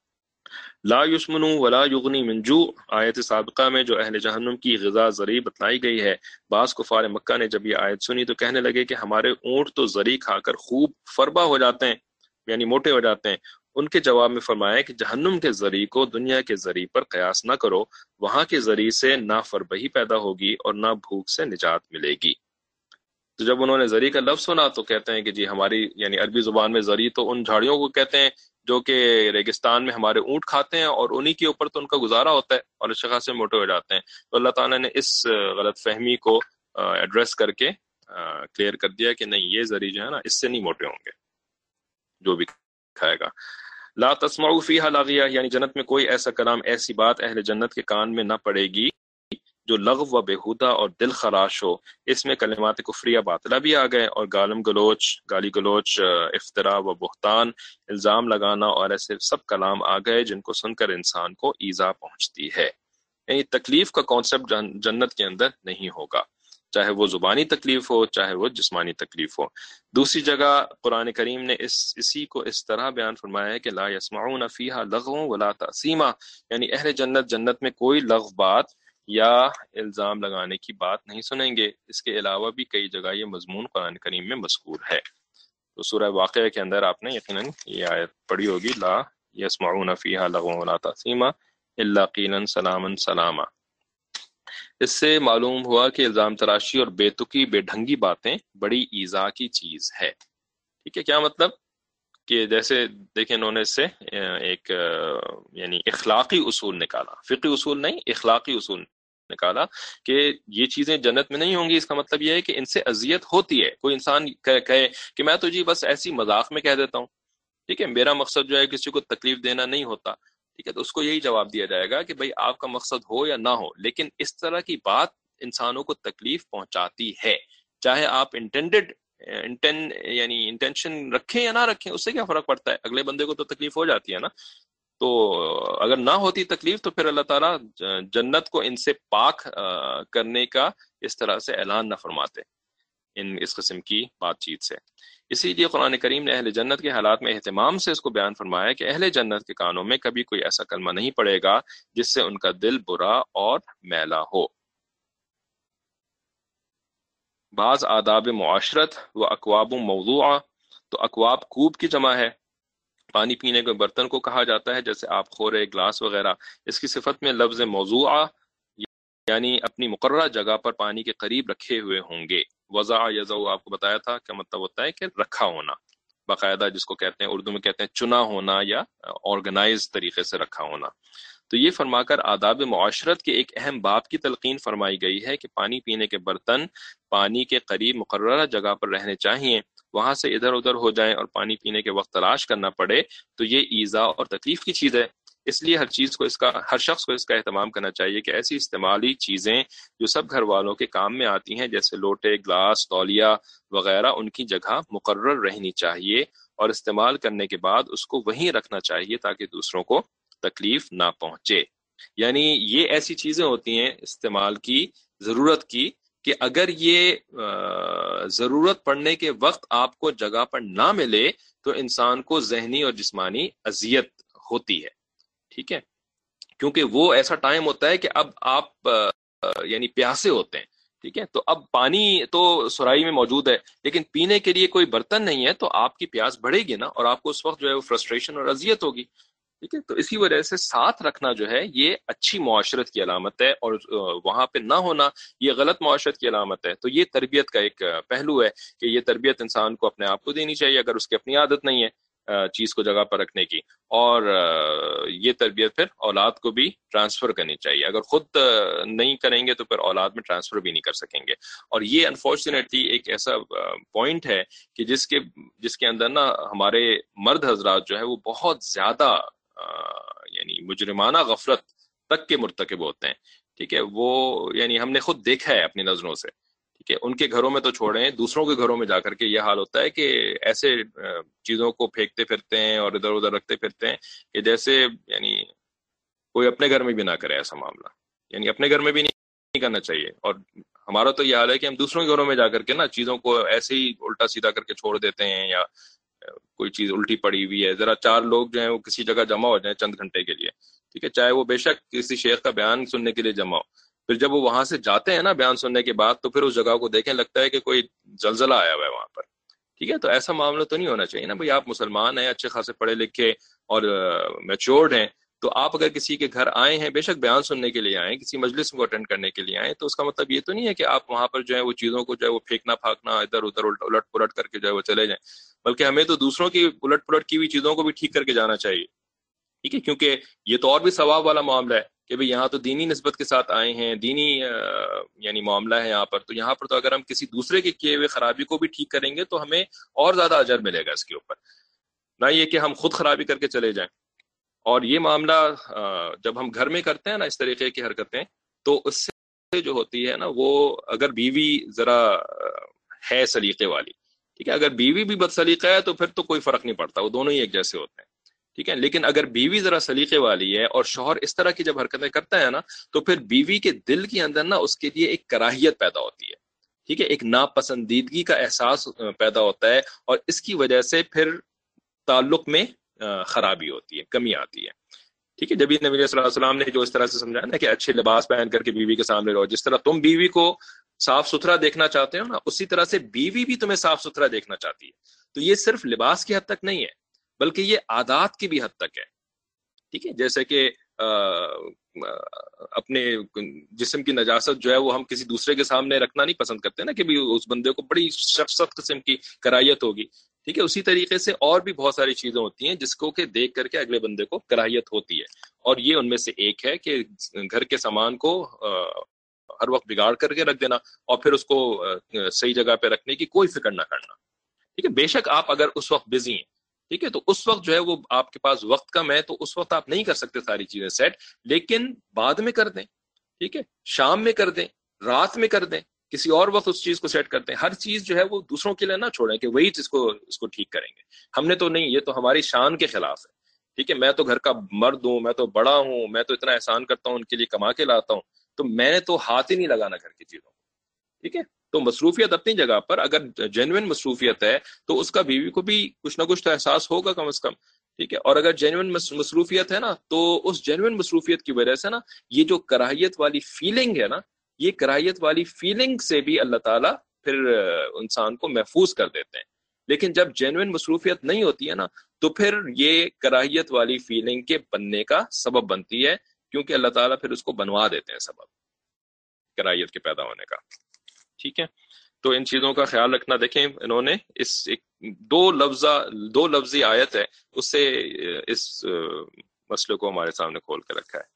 لا یسمن ولا یغنی من جوع، آیت سابقہ میں جو اہل جہنم کی غذا ذری بتلائی گئی ہے، بعض کفار مکہ نے جب یہ آیت سنی تو کہنے لگے کہ ہمارے اونٹ تو ذری کھا کر خوب فربا ہو جاتے ہیں، یعنی موٹے ہو جاتے ہیں۔ ان کے جواب میں فرمایا کہ جہنم کے ذری کو دنیا کے ذری پر قیاس نہ کرو، وہاں کے ذری سے نہ فربہی پیدا ہوگی اور نہ بھوک سے نجات ملے گی۔ تو جب انہوں نے ذری کا لفظ سنا تو کہتے ہیں کہ جی ہماری یعنی عربی زبان میں ذری تو ان جھاڑیوں کو کہتے ہیں جو کہ ریگستان میں ہمارے اونٹ کھاتے ہیں، اور انہی کے اوپر تو ان کا گزارا ہوتا ہے اور اچھے خاصے موٹے ہو جاتے ہیں۔ تو اللہ تعالیٰ نے اس غلط فہمی کو ایڈریس کر کے کلیئر کر دیا کہ نہیں، یہ ذری جو ہے نا اس سے نہیں موٹے ہوں گے جو بھی کھائے گا۔ لا تسمعوا فیہا لاغیہ، یعنی جنت میں کوئی ایسا کلام، ایسی بات اہل جنت کے کان میں نہ پڑے گی جو لغو و بیہودہ اور دل خراش ہو۔ اس میں کلمات کفریہ باطلہ بھی آ گئے، اور گالی گلوچ، افتراء و بہتان، الزام لگانا، اور ایسے سب کلام آ گئے جن کو سن کر انسان کو ایذا پہنچتی ہے۔ یعنی تکلیف کا کانسیپٹ جنت کے اندر نہیں ہوگا، چاہے وہ زبانی تکلیف ہو، چاہے وہ جسمانی تکلیف ہو۔ دوسری جگہ قرآن کریم نے اسی کو اس طرح بیان فرمایا ہے کہ لا یسمعون فیہا لغوا ولا تأثیما، یعنی اہل جنت میں کوئی لغو بات یا الزام لگانے کی بات نہیں سنیں گے۔ اس کے علاوہ بھی کئی جگہ یہ مضمون قرآن کریم میں مذکور ہے۔ تو سورہ واقعہ کے اندر آپ نے یقیناً یہ آیت پڑھی ہوگی، لا یسمعون فیہا لغوا ولا تأثیما الا قیلا سلاما سلاما۔ اس سے معلوم ہوا کہ الزام تراشی اور بے تکی بے ڈھنگی باتیں بڑی ایذا کی چیز ہے۔ ٹھیک ہے، کیا مطلب کہ جیسے دیکھیں انہوں نے اس سے ایک یعنی اخلاقی اصول نکالا، فقہی اصول نہیں، اخلاقی اصول نکالا کہ یہ چیزیں جنت میں نہیں ہوں گی۔ اس کا مطلب یہ ہے کہ ان سے اذیت ہوتی ہے۔ کوئی انسان کہے کہ میں تو جی بس ایسی مذاق میں کہہ دیتا ہوں، ٹھیک ہے، میرا مقصد جو ہے کسی کو تکلیف دینا نہیں ہوتا، ٹھیک ہے، تو اس کو یہی جواب دیا جائے گا کہ بھئی آپ کا مقصد ہو یا نہ ہو، لیکن اس طرح کی بات انسانوں کو تکلیف پہنچاتی ہے، چاہے آپ انٹینڈڈ یعنی انٹینشن رکھیں یا نہ رکھیں اس سے کیا فرق پڑتا ہے، اگلے بندے کو تو تکلیف ہو جاتی ہے نا. تو اگر نہ ہوتی تکلیف تو پھر اللہ تعالیٰ جنت کو ان سے پاک کرنے کا اس طرح سے اعلان نہ فرماتے اس قسم کی بات چیت سے. اسی لیے قرآن کریم نے اہل جنت کے حالات میں اہتمام سے اس کو بیان فرمایا کہ اہل جنت کے کانوں میں کبھی کوئی ایسا کلمہ نہیں پڑے گا جس سے ان کا دل برا اور میلا ہو. بعض آداب معاشرت و اکواب موضوعہ، تو اکواب کوب کی جمع ہے. پانی پینے کے برتن کو کہا جاتا ہے جیسے آپ خورے، گلاس وغیرہ. اس کی صفت میں لفظ موضوعہ یعنی اپنی مقررہ جگہ پر پانی کے قریب رکھے ہوئے ہوں گے. وضع یضع آپ کو بتایا تھا کیا مطلب ہوتا ہے کہ رکھا ہونا، باقاعدہ جس کو کہتے ہیں اردو میں کہتے ہیں چنا ہونا یا آرگنائز طریقے سے رکھا ہونا. تو یہ فرما کر آداب معاشرت کے ایک اہم باب کی تلقین فرمائی گئی ہے کہ پانی پینے کے برتن پانی کے قریب مقررہ جگہ پر رہنے چاہیے. وہاں سے ادھر ادھر ہو جائیں اور پانی پینے کے وقت تلاش کرنا پڑے تو یہ ایذا اور تکلیف کی چیز ہے. اس لیے ہر شخص کو اس کا اہتمام کرنا چاہیے کہ ایسی استعمالی چیزیں جو سب گھر والوں کے کام میں آتی ہیں جیسے لوٹے، گلاس، تولیہ وغیرہ ان کی جگہ مقرر رہنی چاہیے اور استعمال کرنے کے بعد اس کو وہیں رکھنا چاہیے تاکہ دوسروں کو تکلیف نہ پہنچے. یعنی یہ ایسی چیزیں ہوتی ہیں استعمال کی، ضرورت کی، کہ اگر یہ ضرورت پڑنے کے وقت آپ کو جگہ پر نہ ملے تو انسان کو ذہنی اور جسمانی اذیت ہوتی ہے. ٹھیک ہے، کیونکہ وہ ایسا ٹائم ہوتا ہے کہ اب آپ یعنی پیاسے ہوتے ہیں. ٹھیک ہے، تو اب پانی تو سرائی میں موجود ہے لیکن پینے کے لیے کوئی برتن نہیں ہے تو آپ کی پیاس بڑھے گی نا، اور آپ کو اس وقت جو ہے وہ فرسٹریشن اور اذیت ہوگی. ٹھیک ہے، تو اسی وجہ سے ساتھ رکھنا جو ہے یہ اچھی معاشرت کی علامت ہے، اور وہاں پہ نہ ہونا یہ غلط معاشرت کی علامت ہے. تو یہ تربیت کا ایک پہلو ہے کہ یہ تربیت انسان کو اپنے آپ کو دینی چاہیے اگر اس کی اپنی عادت نہیں ہے چیز کو جگہ پر رکھنے کی، اور یہ تربیت پھر اولاد کو بھی ٹرانسفر کرنی چاہیے. اگر خود نہیں کریں گے تو پھر اولاد میں ٹرانسفر بھی نہیں کر سکیں گے. اور یہ انفارچونیٹلی ایک ایسا پوائنٹ ہے کہ جس کے اندر نا ہمارے مرد حضرات جو ہے وہ بہت زیادہ یعنی مجرمانہ غفلت تک کے مرتکب ہوتے ہیں. ٹھیک ہے، وہ یعنی ہم نے خود دیکھا ہے اپنی نظروں سے. ٹھیک ہے، ان کے گھروں میں تو چھوڑیں، دوسروں کے گھروں میں جا کر کے یہ حال ہوتا ہے کہ ایسے چیزوں کو پھینکتے پھرتے ہیں اور ادھر ادھر رکھتے پھرتے ہیں کہ جیسے یعنی کوئی اپنے گھر میں بھی نہ کرے ایسا معاملہ. یعنی اپنے گھر میں بھی نہیں کرنا چاہیے. اور ہمارا تو یہ حال ہے کہ ہم دوسروں کے گھروں میں جا کر کے نا چیزوں کو ایسے ہی الٹا سیدھا کر کے چھوڑ دیتے ہیں، یا کوئی چیز الٹی پڑی ہوئی ہے، ذرا چار لوگ جو ہیں وہ کسی جگہ جمع ہو جائیں چند گھنٹے کے لیے. ٹھیک ہے، چاہے وہ بے شک کسی شیخ کا بیان سننے کے لیے جمع ہو، پھر جب وہ وہاں سے جاتے ہیں نا بیان سننے کے بعد تو پھر اس جگہ کو دیکھیں لگتا ہے کہ کوئی زلزلہ آیا ہوا ہے وہاں پر. ٹھیک ہے، تو ایسا معاملہ تو نہیں ہونا چاہیے نا بھائی. آپ مسلمان ہیں، اچھے خاصے پڑھے لکھے اور میچورڈ ہیں، تو آپ اگر کسی کے گھر آئے ہیں، بے شک بیان سننے کے لیے آئیں، کسی مجلس کو اٹینڈ کرنے کے لیے آئیں، تو اس کا مطلب یہ تو نہیں ہے کہ آپ وہاں پر جو ہے وہ چیزوں کو جو ہے وہ پھینکنا پھاکنا ادھر ادھر الٹ پلٹ کر کے جو ہے وہ چلے جائیں، بلکہ ہمیں تو دوسروں کی الٹ پلٹ کی ہوئی چیزوں کو بھی ٹھیک کر کے جانا چاہیے. ٹھیک ہے، کیونکہ یہ تو اور بھی ثواب والا معاملہ ہے کہ بھئی یہاں تو دینی نسبت کے ساتھ آئے ہیں، دینی یعنی معاملہ ہے یہاں پر. تو یہاں پر تو اگر ہم کسی دوسرے کے کیے ہوئے خرابی کو بھی ٹھیک کریں گے تو ہمیں اور زیادہ اجر ملے گا اس کے اوپر، نہ یہ کہ ہم خود خرابی کر کے چلے جائیں. اور یہ معاملہ جب ہم گھر میں کرتے ہیں نا اس طریقے کی حرکتیں، تو اس سے جو ہوتی ہے نا وہ اگر بیوی ذرا ہے سلیقے والی، ٹھیک ہے، اگر بیوی بھی بد سلیقہ ہے تو پھر تو کوئی فرق نہیں پڑتا، وہ دونوں ہی ایک جیسے ہوتے ہیں. ٹھیک ہے، لیکن اگر بیوی ذرا سلیقے والی ہے اور شوہر اس طرح کی جب حرکتیں کرتا ہے نا تو پھر بیوی کے دل کے اندر نا اس کے لیے ایک کراہیت پیدا ہوتی ہے. ٹھیک ہے، ایک ناپسندیدگی کا احساس پیدا ہوتا ہے، اور اس کی وجہ سے پھر تعلق میں خرابی ہوتی ہے، کمی آتی ہے. ٹھیک ہے، جب نبی صلی اللہ علیہ وسلم نے جو اس طرح سے سمجھایا نا کہ اچھے لباس پہن کر کے بیوی کے سامنے رہو، جس طرح تم بیوی کو صاف ستھرا دیکھنا چاہتے ہو نا اسی طرح سے بیوی بھی تمہیں صاف ستھرا دیکھنا چاہتی ہے. تو یہ صرف لباس کی حد تک نہیں ہے بلکہ یہ عادات کی بھی حد تک ہے. ٹھیک ہے، جیسے کہ اپنے جسم کی نجاست جو ہے وہ ہم کسی دوسرے کے سامنے رکھنا نہیں پسند کرتے نا کہ بھی اس بندے کو بڑی سخت قسم کی کراہیت ہوگی. ٹھیک ہے، اسی طریقے سے اور بھی بہت ساری چیزیں ہوتی ہیں جس کو کہ دیکھ کر کے اگلے بندے کو کراہیت ہوتی ہے، اور یہ ان میں سے ایک ہے کہ گھر کے سامان کو ہر وقت بگاڑ کر کے رکھ دینا اور پھر اس کو صحیح جگہ پہ رکھنے کی کوئی فکر نہ کرنا. ٹھیک ہے، بے شک آپ اگر اس وقت بزی ہیں، ٹھیک ہے، تو اس وقت جو ہے وہ آپ کے پاس وقت کم ہے تو اس وقت آپ نہیں کر سکتے ساری چیزیں سیٹ، لیکن بعد میں کر دیں. ٹھیک ہے، شام میں کر دیں، رات میں کر دیں، کسی اور وقت اس چیز کو سیٹ کرتے ہیں. ہر چیز جو ہے وہ دوسروں کے لیے نہ چھوڑیں کہ وہی اس کو ٹھیک کریں گے. ہم نے تو نہیں, یہ تو ہماری شان کے خلاف ہے. ٹھیک ہے, میں تو گھر کا مرد ہوں, میں تو بڑا ہوں, میں تو اتنا احسان کرتا ہوں, ان کے لیے کما کے لاتا ہوں, تو میں نے تو ہاتھ ہی نہیں لگانا گھر کی چیزوں. ٹھیک ہے, تو مصروفیت اپنی جگہ پر, اگر جینوئن مصروفیت ہے تو اس کا بیوی کو بھی کچھ نہ کچھ تو احساس ہوگا کم از کم. ٹھیک ہے, اور اگر جینوئن مصروفیت ہے نا, تو اس جینوئن مصروفیت کی وجہ سے نا یہ جو کراہیت والی فیلنگ ہے نا, یہ کراہیت والی فیلنگ سے بھی اللہ تعالیٰ پھر انسان کو محفوظ کر دیتے ہیں. لیکن جب جینوئن مصروفیت نہیں ہوتی ہے نا, تو پھر یہ کراہیت والی فیلنگ کے بننے کا سبب بنتی ہے, کیونکہ اللہ تعالیٰ پھر اس کو بنوا دیتے ہیں سبب کراہیت کے پیدا ہونے کا. ٹھیک ہے, تو ان چیزوں کا خیال رکھنا. دیکھیں انہوں نے اس دو لفظی آیت ہے, اس سے اس مسئلے کو ہمارے سامنے کھول کے رکھا ہے.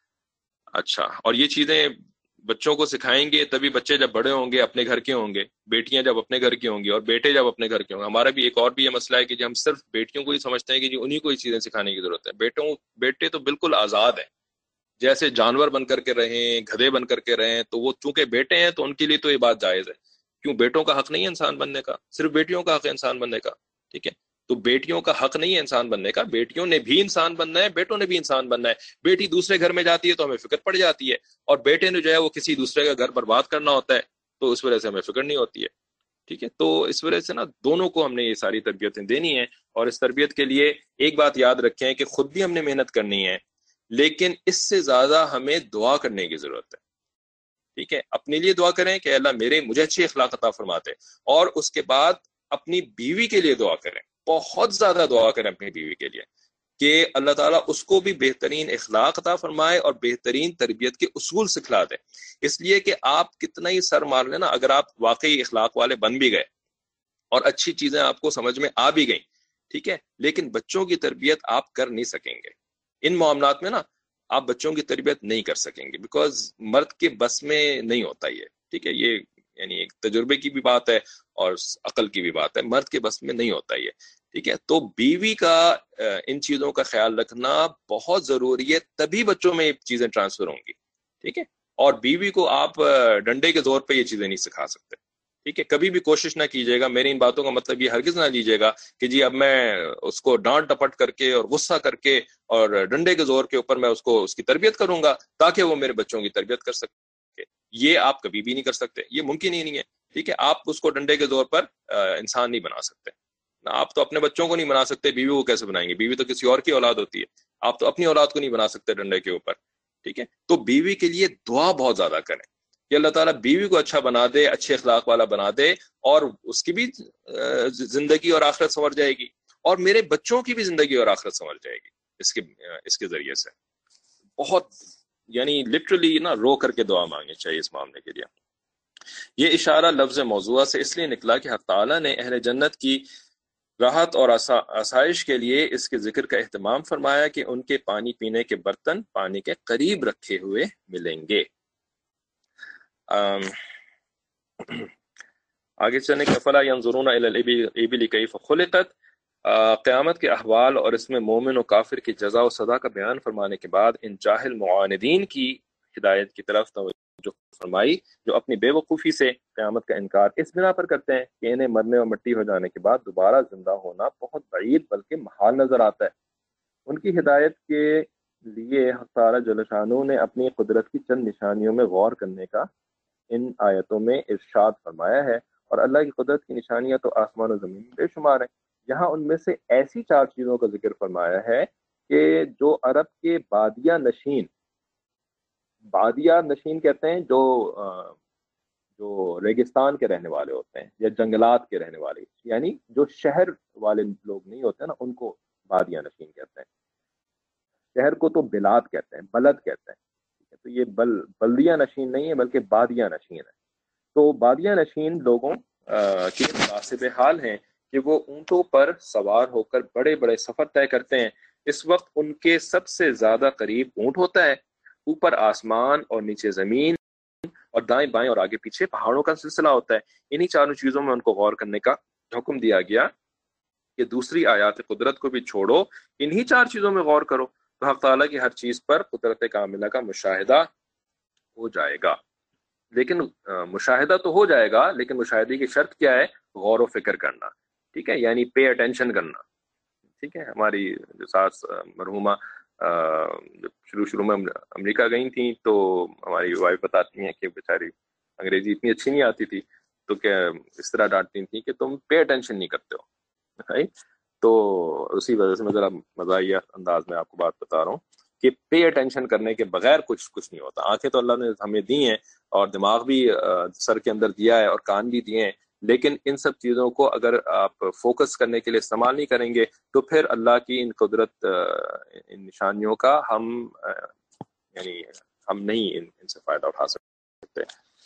اچھا, اور یہ چیزیں بچوں کو سکھائیں گے تبھی بچے جب بڑے ہوں گے اپنے گھر کے ہوں گے, بیٹیاں جب اپنے گھر کی ہوں گی اور بیٹے جب اپنے گھر کے ہوں گے. ہمارا بھی ایک اور بھی یہ مسئلہ ہے کہ جب ہم صرف بیٹیوں کو ہی سمجھتے ہیں کہ جی انہیں کو ہی چیزیں سکھانے کی ضرورت ہے. بیٹے تو بالکل آزاد ہیں, جیسے جانور بن کر کے رہیں, گدھے بن کر کے رہیں, تو وہ چونکہ بیٹے ہیں تو ان کے لیے تو یہ بات جائز ہے. کیوں, بیٹوں کا حق نہیں ہے انسان بننے کا, صرف بیٹیوں کا حق ہے انسان بننے کا. ٹھیک ہے, تو بیٹیوں کا حق نہیں ہے انسان بننے کا, بیٹیوں نے بھی انسان بننا ہے, بیٹوں نے بھی انسان بننا ہے. بیٹی دوسرے گھر میں جاتی ہے تو ہمیں فکر پڑ جاتی ہے, اور بیٹے نے جو ہے وہ کسی دوسرے کا گھر برباد کرنا ہوتا ہے, تو اس وجہ سے ہمیں فکر نہیں ہوتی ہے. ٹھیک ہے, تو اس وجہ سے نا دونوں کو ہم نے یہ ساری تربیتیں دینی ہیں, اور اس تربیت کے لیے ایک بات یاد رکھیں کہ خود بھی ہم نے محنت کرنی ہے, لیکن اس سے زیادہ ہمیں دعا کرنے کی ضرورت ہے. ٹھیک ہے, اپنے لیے دعا کریں کہ اللہ مجھے اچھی اخلاق عطا فرماتے, اور اس کے بعد اپنی بیوی کے لیے دعا کریں, بہت زیادہ دعا کریں اپنی بیوی کے لیے کہ اللہ تعالیٰ اس کو بھی بہترین اخلاق عطا فرمائے اور بہترین تربیت کے اصول سکھلا دے. اس لیے کہ آپ کتنا ہی سر مار لیں نا, اگر آپ واقعی اخلاق والے بن بھی گئے اور اچھی چیزیں آپ کو سمجھ میں آ بھی گئیں, ٹھیک ہے, لیکن بچوں کی تربیت آپ کر نہیں سکیں گے. ان معاملات میں نا آپ بچوں کی تربیت نہیں کر سکیں گے, بیکاز مرد کے بس میں نہیں ہوتا یہ. ٹھیک ہے, یہ یعنی ایک تجربے کی بھی بات ہے اور عقل کی بھی بات ہے, مرد کے بس میں نہیں ہوتا یہ. ٹھیک ہے, تو بیوی کا ان چیزوں کا خیال رکھنا بہت ضروری ہے, تبھی بچوں میں یہ چیزیں ٹرانسفر ہوں گی. ٹھیک ہے, اور بیوی کو آپ ڈنڈے کے زور پہ یہ چیزیں نہیں سکھا سکتے. ٹھیک ہے, کبھی بھی کوشش نہ کیجیے گا, میری ان باتوں کا مطلب یہ ہرگز نہ لیجیے گا کہ جی اب میں اس کو ڈانٹ ڈپٹ کر کے اور غصہ کر کے اور ڈنڈے کے زور کے اوپر میں اس کی تربیت کروں گا تاکہ وہ میرے بچوں کی تربیت کر سکے. یہ آپ کبھی بھی نہیں کر سکتے, یہ ممکن ہی نہیں ہے. ٹھیک ہے, آپ اس کو ڈنڈے کے زور پر انسان نہیں بنا سکتے. آپ تو اپنے بچوں کو نہیں بنا سکتے, بیوی کو کیسے بنائیں گے؟ بیوی تو کسی اور کی اولاد ہوتی ہے, آپ تو اپنی اولاد کو نہیں بنا سکتے ڈنڈے کے اوپر. ٹھیک ہے, تو بیوی کے لیے دعا بہت زیادہ کریں کہ اللہ تعالیٰ بیوی کو اچھا بنا دے, اچھے اخلاق والا بنا دے, اور اس کی بھی زندگی اور آخرت سنور جائے گی, اور میرے بچوں کی بھی زندگی اور آخرت سنور جائے گی اس کے ذریعے سے. بہت یعنی لٹرلی نا رو کر کے دعا مانگنی چاہیے اس معاملے کے لیے. یہ اشارہ لفظ موضوع سے اس لیے نکلا کہ حق تعالیٰ نے اہل جنت کی راحت اور آسائش کے لیے اس کے ذکر کا اہتمام فرمایا کہ ان کے پانی پینے کے برتن پانی کے قریب رکھے ہوئے ملیں گے. آگے چلنے کے فلا ينظرون الى الابل كيف خلقت. قیامت کے احوال اور اس میں مومن و کافر کی جزا و سزا کا بیان فرمانے کے بعد ان جاہل معاندین کی ہدایت کی طرف توجہ فرمائی جو اپنی بے وقوفی سے قیامت کا انکار اس بنا پر کرتے ہیں کہ انہیں مرنے اور مٹی ہو جانے کے بعد دوبارہ زندہ ہونا بہت بعید بلکہ محال نظر آتا ہے. ان کی ہدایت کے لیے حق تعالی جل شانہ نے اپنی قدرت کی چند نشانیوں میں غور کرنے کا ان آیتوں میں ارشاد فرمایا ہے, اور اللہ کی قدرت کی نشانیاں تو آسمان و زمین بے شمار ہیں. یہاں ان میں سے ایسی 4 چیزوں کا ذکر فرمایا ہے کہ جو عرب کے بادیہ نشین کہتے ہیں جو ریگستان کے رہنے والے ہوتے ہیں یا جنگلات کے رہنے والے, یعنی جو شہر والے لوگ نہیں ہوتے نا, ان کو بادیہ نشین کہتے ہیں. شہر کو تو بلاد کہتے ہیں, بلد کہتے ہیں. تو یہ بلدیہ نشین نہیں ہے بلکہ بادیہ نشین ہے. تو بادیہ نشین لوگوں کے مناسب حال ہیں کہ وہ اونٹوں پر سوار ہو کر بڑے بڑے سفر طے کرتے ہیں. اس وقت ان کے سب سے زیادہ قریب اونٹ ہوتا ہے, اوپر آسمان اور نیچے زمین, اور دائیں بائیں اور آگے پیچھے پہاڑوں کا سلسلہ ہوتا ہے. انہی 4 چیزوں میں ان کو غور کرنے کا حکم دیا گیا کہ دوسری آیات قدرت کو بھی چھوڑو, انہی 4 چیزوں میں غور کرو, تو حق تعالیٰ کی ہر چیز پر قدرت کاملہ کا مشاہدہ ہو جائے گا. لیکن مشاہدہ تو ہو جائے گا، لیکن مشاہدے کی شرط کیا ہے؟ غور و فکر کرنا، ٹھیک ہے، یعنی پے اٹینشن کرنا، ٹھیک ہے۔ ہماری جو ساس مرحومہ جب شروع میں امریکہ گئی تھیں تو ہماری وائف بتاتی ہیں کہ بیچاری انگریزی اتنی اچھی نہیں آتی تھی، تو کیا اس طرح ڈانٹتی تھیں کہ تم پے اٹینشن نہیں کرتے ہو، تو اسی وجہ سے میں ذرا مزاحیہ انداز میں آپ کو بات بتا رہا ہوں کہ پے اٹینشن کرنے کے بغیر کچھ نہیں ہوتا۔ آنکھیں تو اللہ نے ہمیں دی ہیں اور دماغ بھی سر کے اندر دیا ہے اور کان بھی دیے ہیں، لیکن ان سب چیزوں کو اگر آپ فوکس کرنے کے لیے استعمال نہیں کریں گے تو پھر اللہ کی ان قدرت ان نشانیوں کا یعنی ہم نہیں ان سے فائدہ اٹھا سکتے۔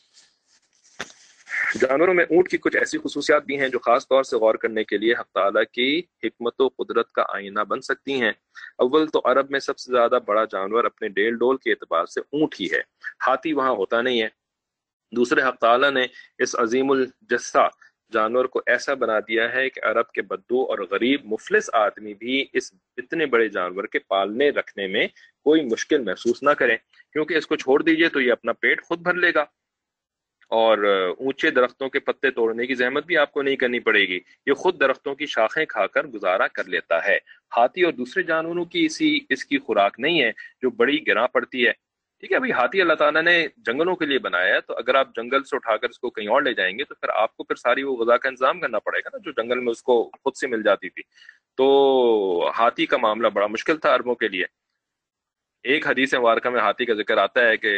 جانوروں میں اونٹ کی کچھ ایسی خصوصیات بھی ہیں جو خاص طور سے غور کرنے کے لیے حق تعالیٰ کی حکمت و قدرت کا آئینہ بن سکتی ہیں۔ اول تو عرب میں سب سے زیادہ بڑا جانور اپنے ڈیل ڈول کے اعتبار سے اونٹ ہی ہے، ہاتھی وہاں ہوتا نہیں ہے۔ دوسرے، حق تعالیٰ نے اس عظیم الجثہ جانور کو ایسا بنا دیا ہے کہ عرب کے بدو اور غریب مفلس آدمی بھی اس اتنے بڑے جانور کے پالنے رکھنے میں کوئی مشکل محسوس نہ کریں، کیونکہ اس کو چھوڑ دیجئے تو یہ اپنا پیٹ خود بھر لے گا، اور اونچے درختوں کے پتے توڑنے کی زحمت بھی آپ کو نہیں کرنی پڑے گی، یہ خود درختوں کی شاخیں کھا کر گزارا کر لیتا ہے۔ ہاتھی اور دوسرے جانوروں کی اس کی خوراک نہیں ہے جو بڑی گراں پڑتی ہے، ٹھیک ہے بھائی، ہاتھی اللہ تعالیٰ نے جنگلوں کے لیے بنایا ہے، تو اگر آپ جنگل سے اٹھا کر اس کو کہیں اور لے جائیں گے تو پھر آپ کو پھر ساری وہ غذا کا انتظام کرنا پڑے گا نا جو جنگل میں اس کو خود سے مل جاتی تھی۔ تو ہاتھی کا معاملہ بڑا مشکل تھا عربوں کے لیے۔ ایک حدیث مبارکہ میں ہاتھی کا ذکر آتا ہے کہ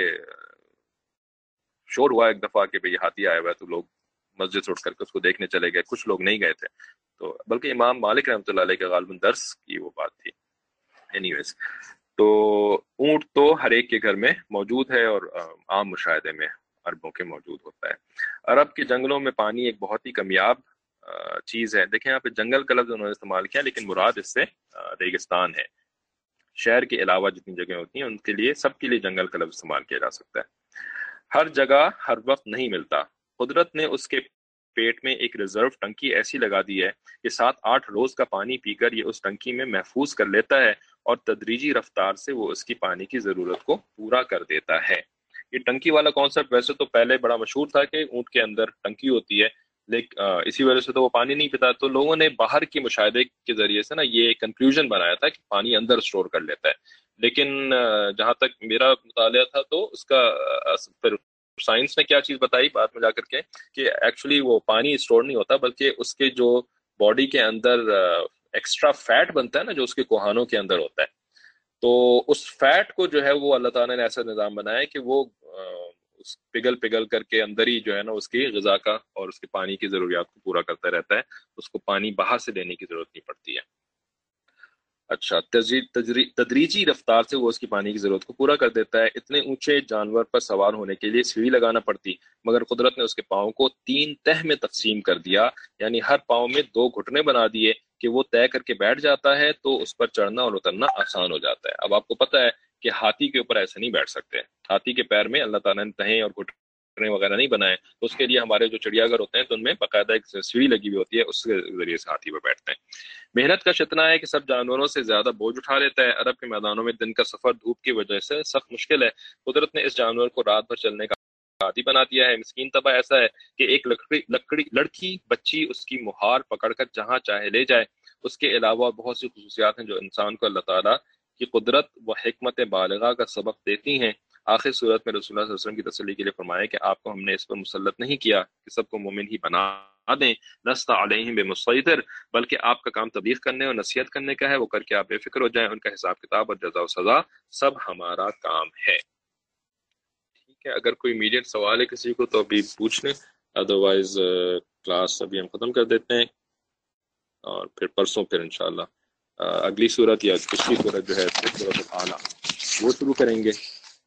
شور ہوا ایک دفعہ کہ بھئی ہاتھی آیا ہوا ہے، تو لوگ مسجد سے اٹھ کر کے اس کو دیکھنے چلے گئے، کچھ لوگ نہیں گئے تھے، تو بلکہ امام مالک رحمۃ اللہ علیہ کے غالباً درس کی وہ بات تھی۔ اینی ویز، تو اونٹ تو ہر ایک کے گھر میں موجود ہے اور عام مشاہدے میں عربوں کے موجود ہوتا ہے۔ عرب کے جنگلوں میں پانی ایک بہت ہی کمیاب چیز ہے۔ دیکھیں یہاں پہ جنگل کا لفظ انہوں نے استعمال کیا، لیکن مراد اس سے ریگستان ہے۔ شہر کے علاوہ جتنی جگہیں ہوتی ہیں ان کے لیے سب کے لیے جنگل کا لفظ استعمال کیا جا سکتا ہے۔ ہر جگہ ہر وقت نہیں ملتا۔ قدرت نے اس کے پیٹ میں ایک ریزرو ٹنکی ایسی لگا دی ہے کہ 7-8 روز کا پانی پی کر یہ اس ٹنکی میں محفوظ کر لیتا ہے اور تدریجی رفتار سے وہ اس کی پانی کی ضرورت کو پورا کر دیتا ہے۔ یہ ٹنکی والا کانسیپٹ ویسے تو پہلے بڑا مشہور تھا کہ اونٹ کے اندر ٹنکی ہوتی ہے، لیکن اسی وجہ سے تو وہ پانی نہیں پیتا، تو لوگوں نے باہر کے مشاہدے کے ذریعے سے نا یہ کنکلوژن بنایا تھا کہ پانی اندر سٹور کر لیتا ہے، لیکن جہاں تک میرا مطالعہ تھا تو اس کا پھر سائنس نے کیا چیز بتائی بعد میں جا کر کے کہ ایکچولی وہ پانی اسٹور نہیں ہوتا، بلکہ اس کے جو باڈی کے اندر ایکسٹرا فیٹ بنتا ہے نا جو اس کے کوہانوں کے اندر ہوتا ہے، تو اس فیٹ کو جو ہے وہ اللہ تعالیٰ نے ایسا نظام بنایا کہ وہ پگھل کر کے اندر ہی جو ہے نا اس کی غذا کا اور اس کے پانی کی ضروریات کو پورا کرتا رہتا ہے، اس کو پانی باہر سے لینے کی ضرورت نہیں پڑتی ہے۔ اچھا، تدریجی رفتار سے وہ اس کی پانی کی ضرورت کو پورا کر دیتا ہے۔ اتنے اونچے جانور پر سوار ہونے کے لیے سیڑھی لگانا پڑتی، مگر قدرت نے اس کے پاؤں کو 3 تہ میں تقسیم کر دیا، یعنی ہر پاؤں میں 2 گھٹنے بنا دیے کہ وہ طے کر کے بیٹھ جاتا ہے تو اس پر چڑھنا اور اترنا آسان ہو جاتا ہے۔ اب آپ کو پتہ ہے کہ ہاتھی کے اوپر ایسے نہیں بیٹھ سکتے، ہاتھی کے پیر میں اللہ تعالیٰ نے تہیں اور گھٹنے وغیرہ نہیں بنائے، تو اس کے لیے ہمارے جو چڑیا گھر ہوتے ہیں تو ان میں باقاعدہ ایک سیڑھی لگی ہوئی ہوتی ہے، اس کے ذریعے سے ہاتھی پہ بیٹھتے ہیں۔ محنت کا اتنا ہے کہ سب جانوروں سے زیادہ بوجھ اٹھا لیتا ہے۔ عرب کے میدانوں میں دن کا سفر دھوپ کی وجہ سے سخت مشکل ہے، قدرت نے اس جانور کو رات بھر چلنے کا عادی بنا دیا ہے۔ مسکین طبع ایسا ہے کہ ایک لڑکی بچی اس کی مہار پکڑ کر جہاں چاہے لے جائے۔ اس کے علاوہ بہت سی خصوصیات ہیں جو انسان کو اللہ تعالیٰ کی قدرت و حکمت بالغہ کا سبق دیتی ہیں۔ آخر صورت میں رسول اللہ صلی اللہ علیہ وسلم کی تسلی کے لیے فرمایا کہ آپ کو ہم نے اس پر مسلط نہیں کیا کہ سب کو مومن ہی بنا دیں، لست علیہم بمسیطر، بلکہ آپ کا کام تبلیغ کرنے اور نصیحت کرنے کا ہے، وہ کر کے آپ بے فکر ہو جائیں، ان کا حساب کتاب اور جزا و سزا سب ہمارا کام ہے۔ ٹھیک ہے، اگر کوئی امیڈیٹ سوال ہے کسی کو تو ابھی پوچھ لیں، ادروائز کلاس ابھی ہم ختم کر دیتے ہیں اور پھر پرسوں پھر انشاءاللہ اگلی صورت یا پچھلی صورت جو ہے صورت الاعلیٰ وہ شروع کریں گے۔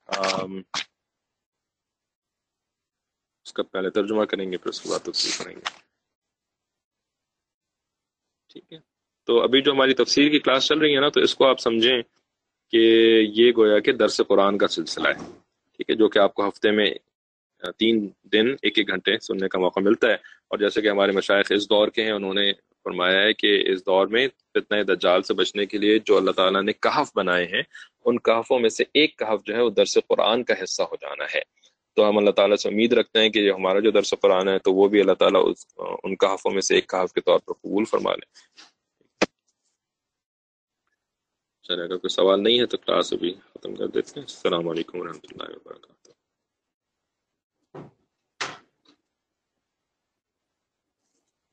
اس کا پہلے ترجمہ کریں گے پھر اس کے بعد تفسیر کریں گے، ٹھیک ہے۔ تو ابھی جو ہماری تفسیر کی کلاس چل رہی ہے نا، تو اس کو آپ سمجھیں کہ یہ گویا کہ درس قرآن کا سلسلہ ہے، ٹھیک ہے، جو کہ آپ کو ہفتے میں 3 دن 1-1 گھنٹے سننے کا موقع ملتا ہے۔ اور جیسے کہ ہمارے مشائخ اس دور کے ہیں، انہوں نے فرمایا ہے کہ اس دور میں فتنہ دجال سے بچنے کے لیے جو اللہ تعالیٰ نے کہف بنائے ہیں، ان کہفوں میں سے ایک کہف جو ہے وہ درس قرآن کا حصہ ہو جانا ہے۔ تو ہم اللہ تعالیٰ سے امید رکھتے ہیں کہ یہ ہمارا جو درس قرآن ہے تو وہ بھی اللہ تعالیٰ ان کہفوں میں سے ایک کہف کے طور پر قبول فرما لیں. چلے اگر کوئی سوال نہیں ہے تو کلاس ابھی ختم کر دیتے ہیں. السلام علیکم ورحمۃ اللہ وبرکاتہ.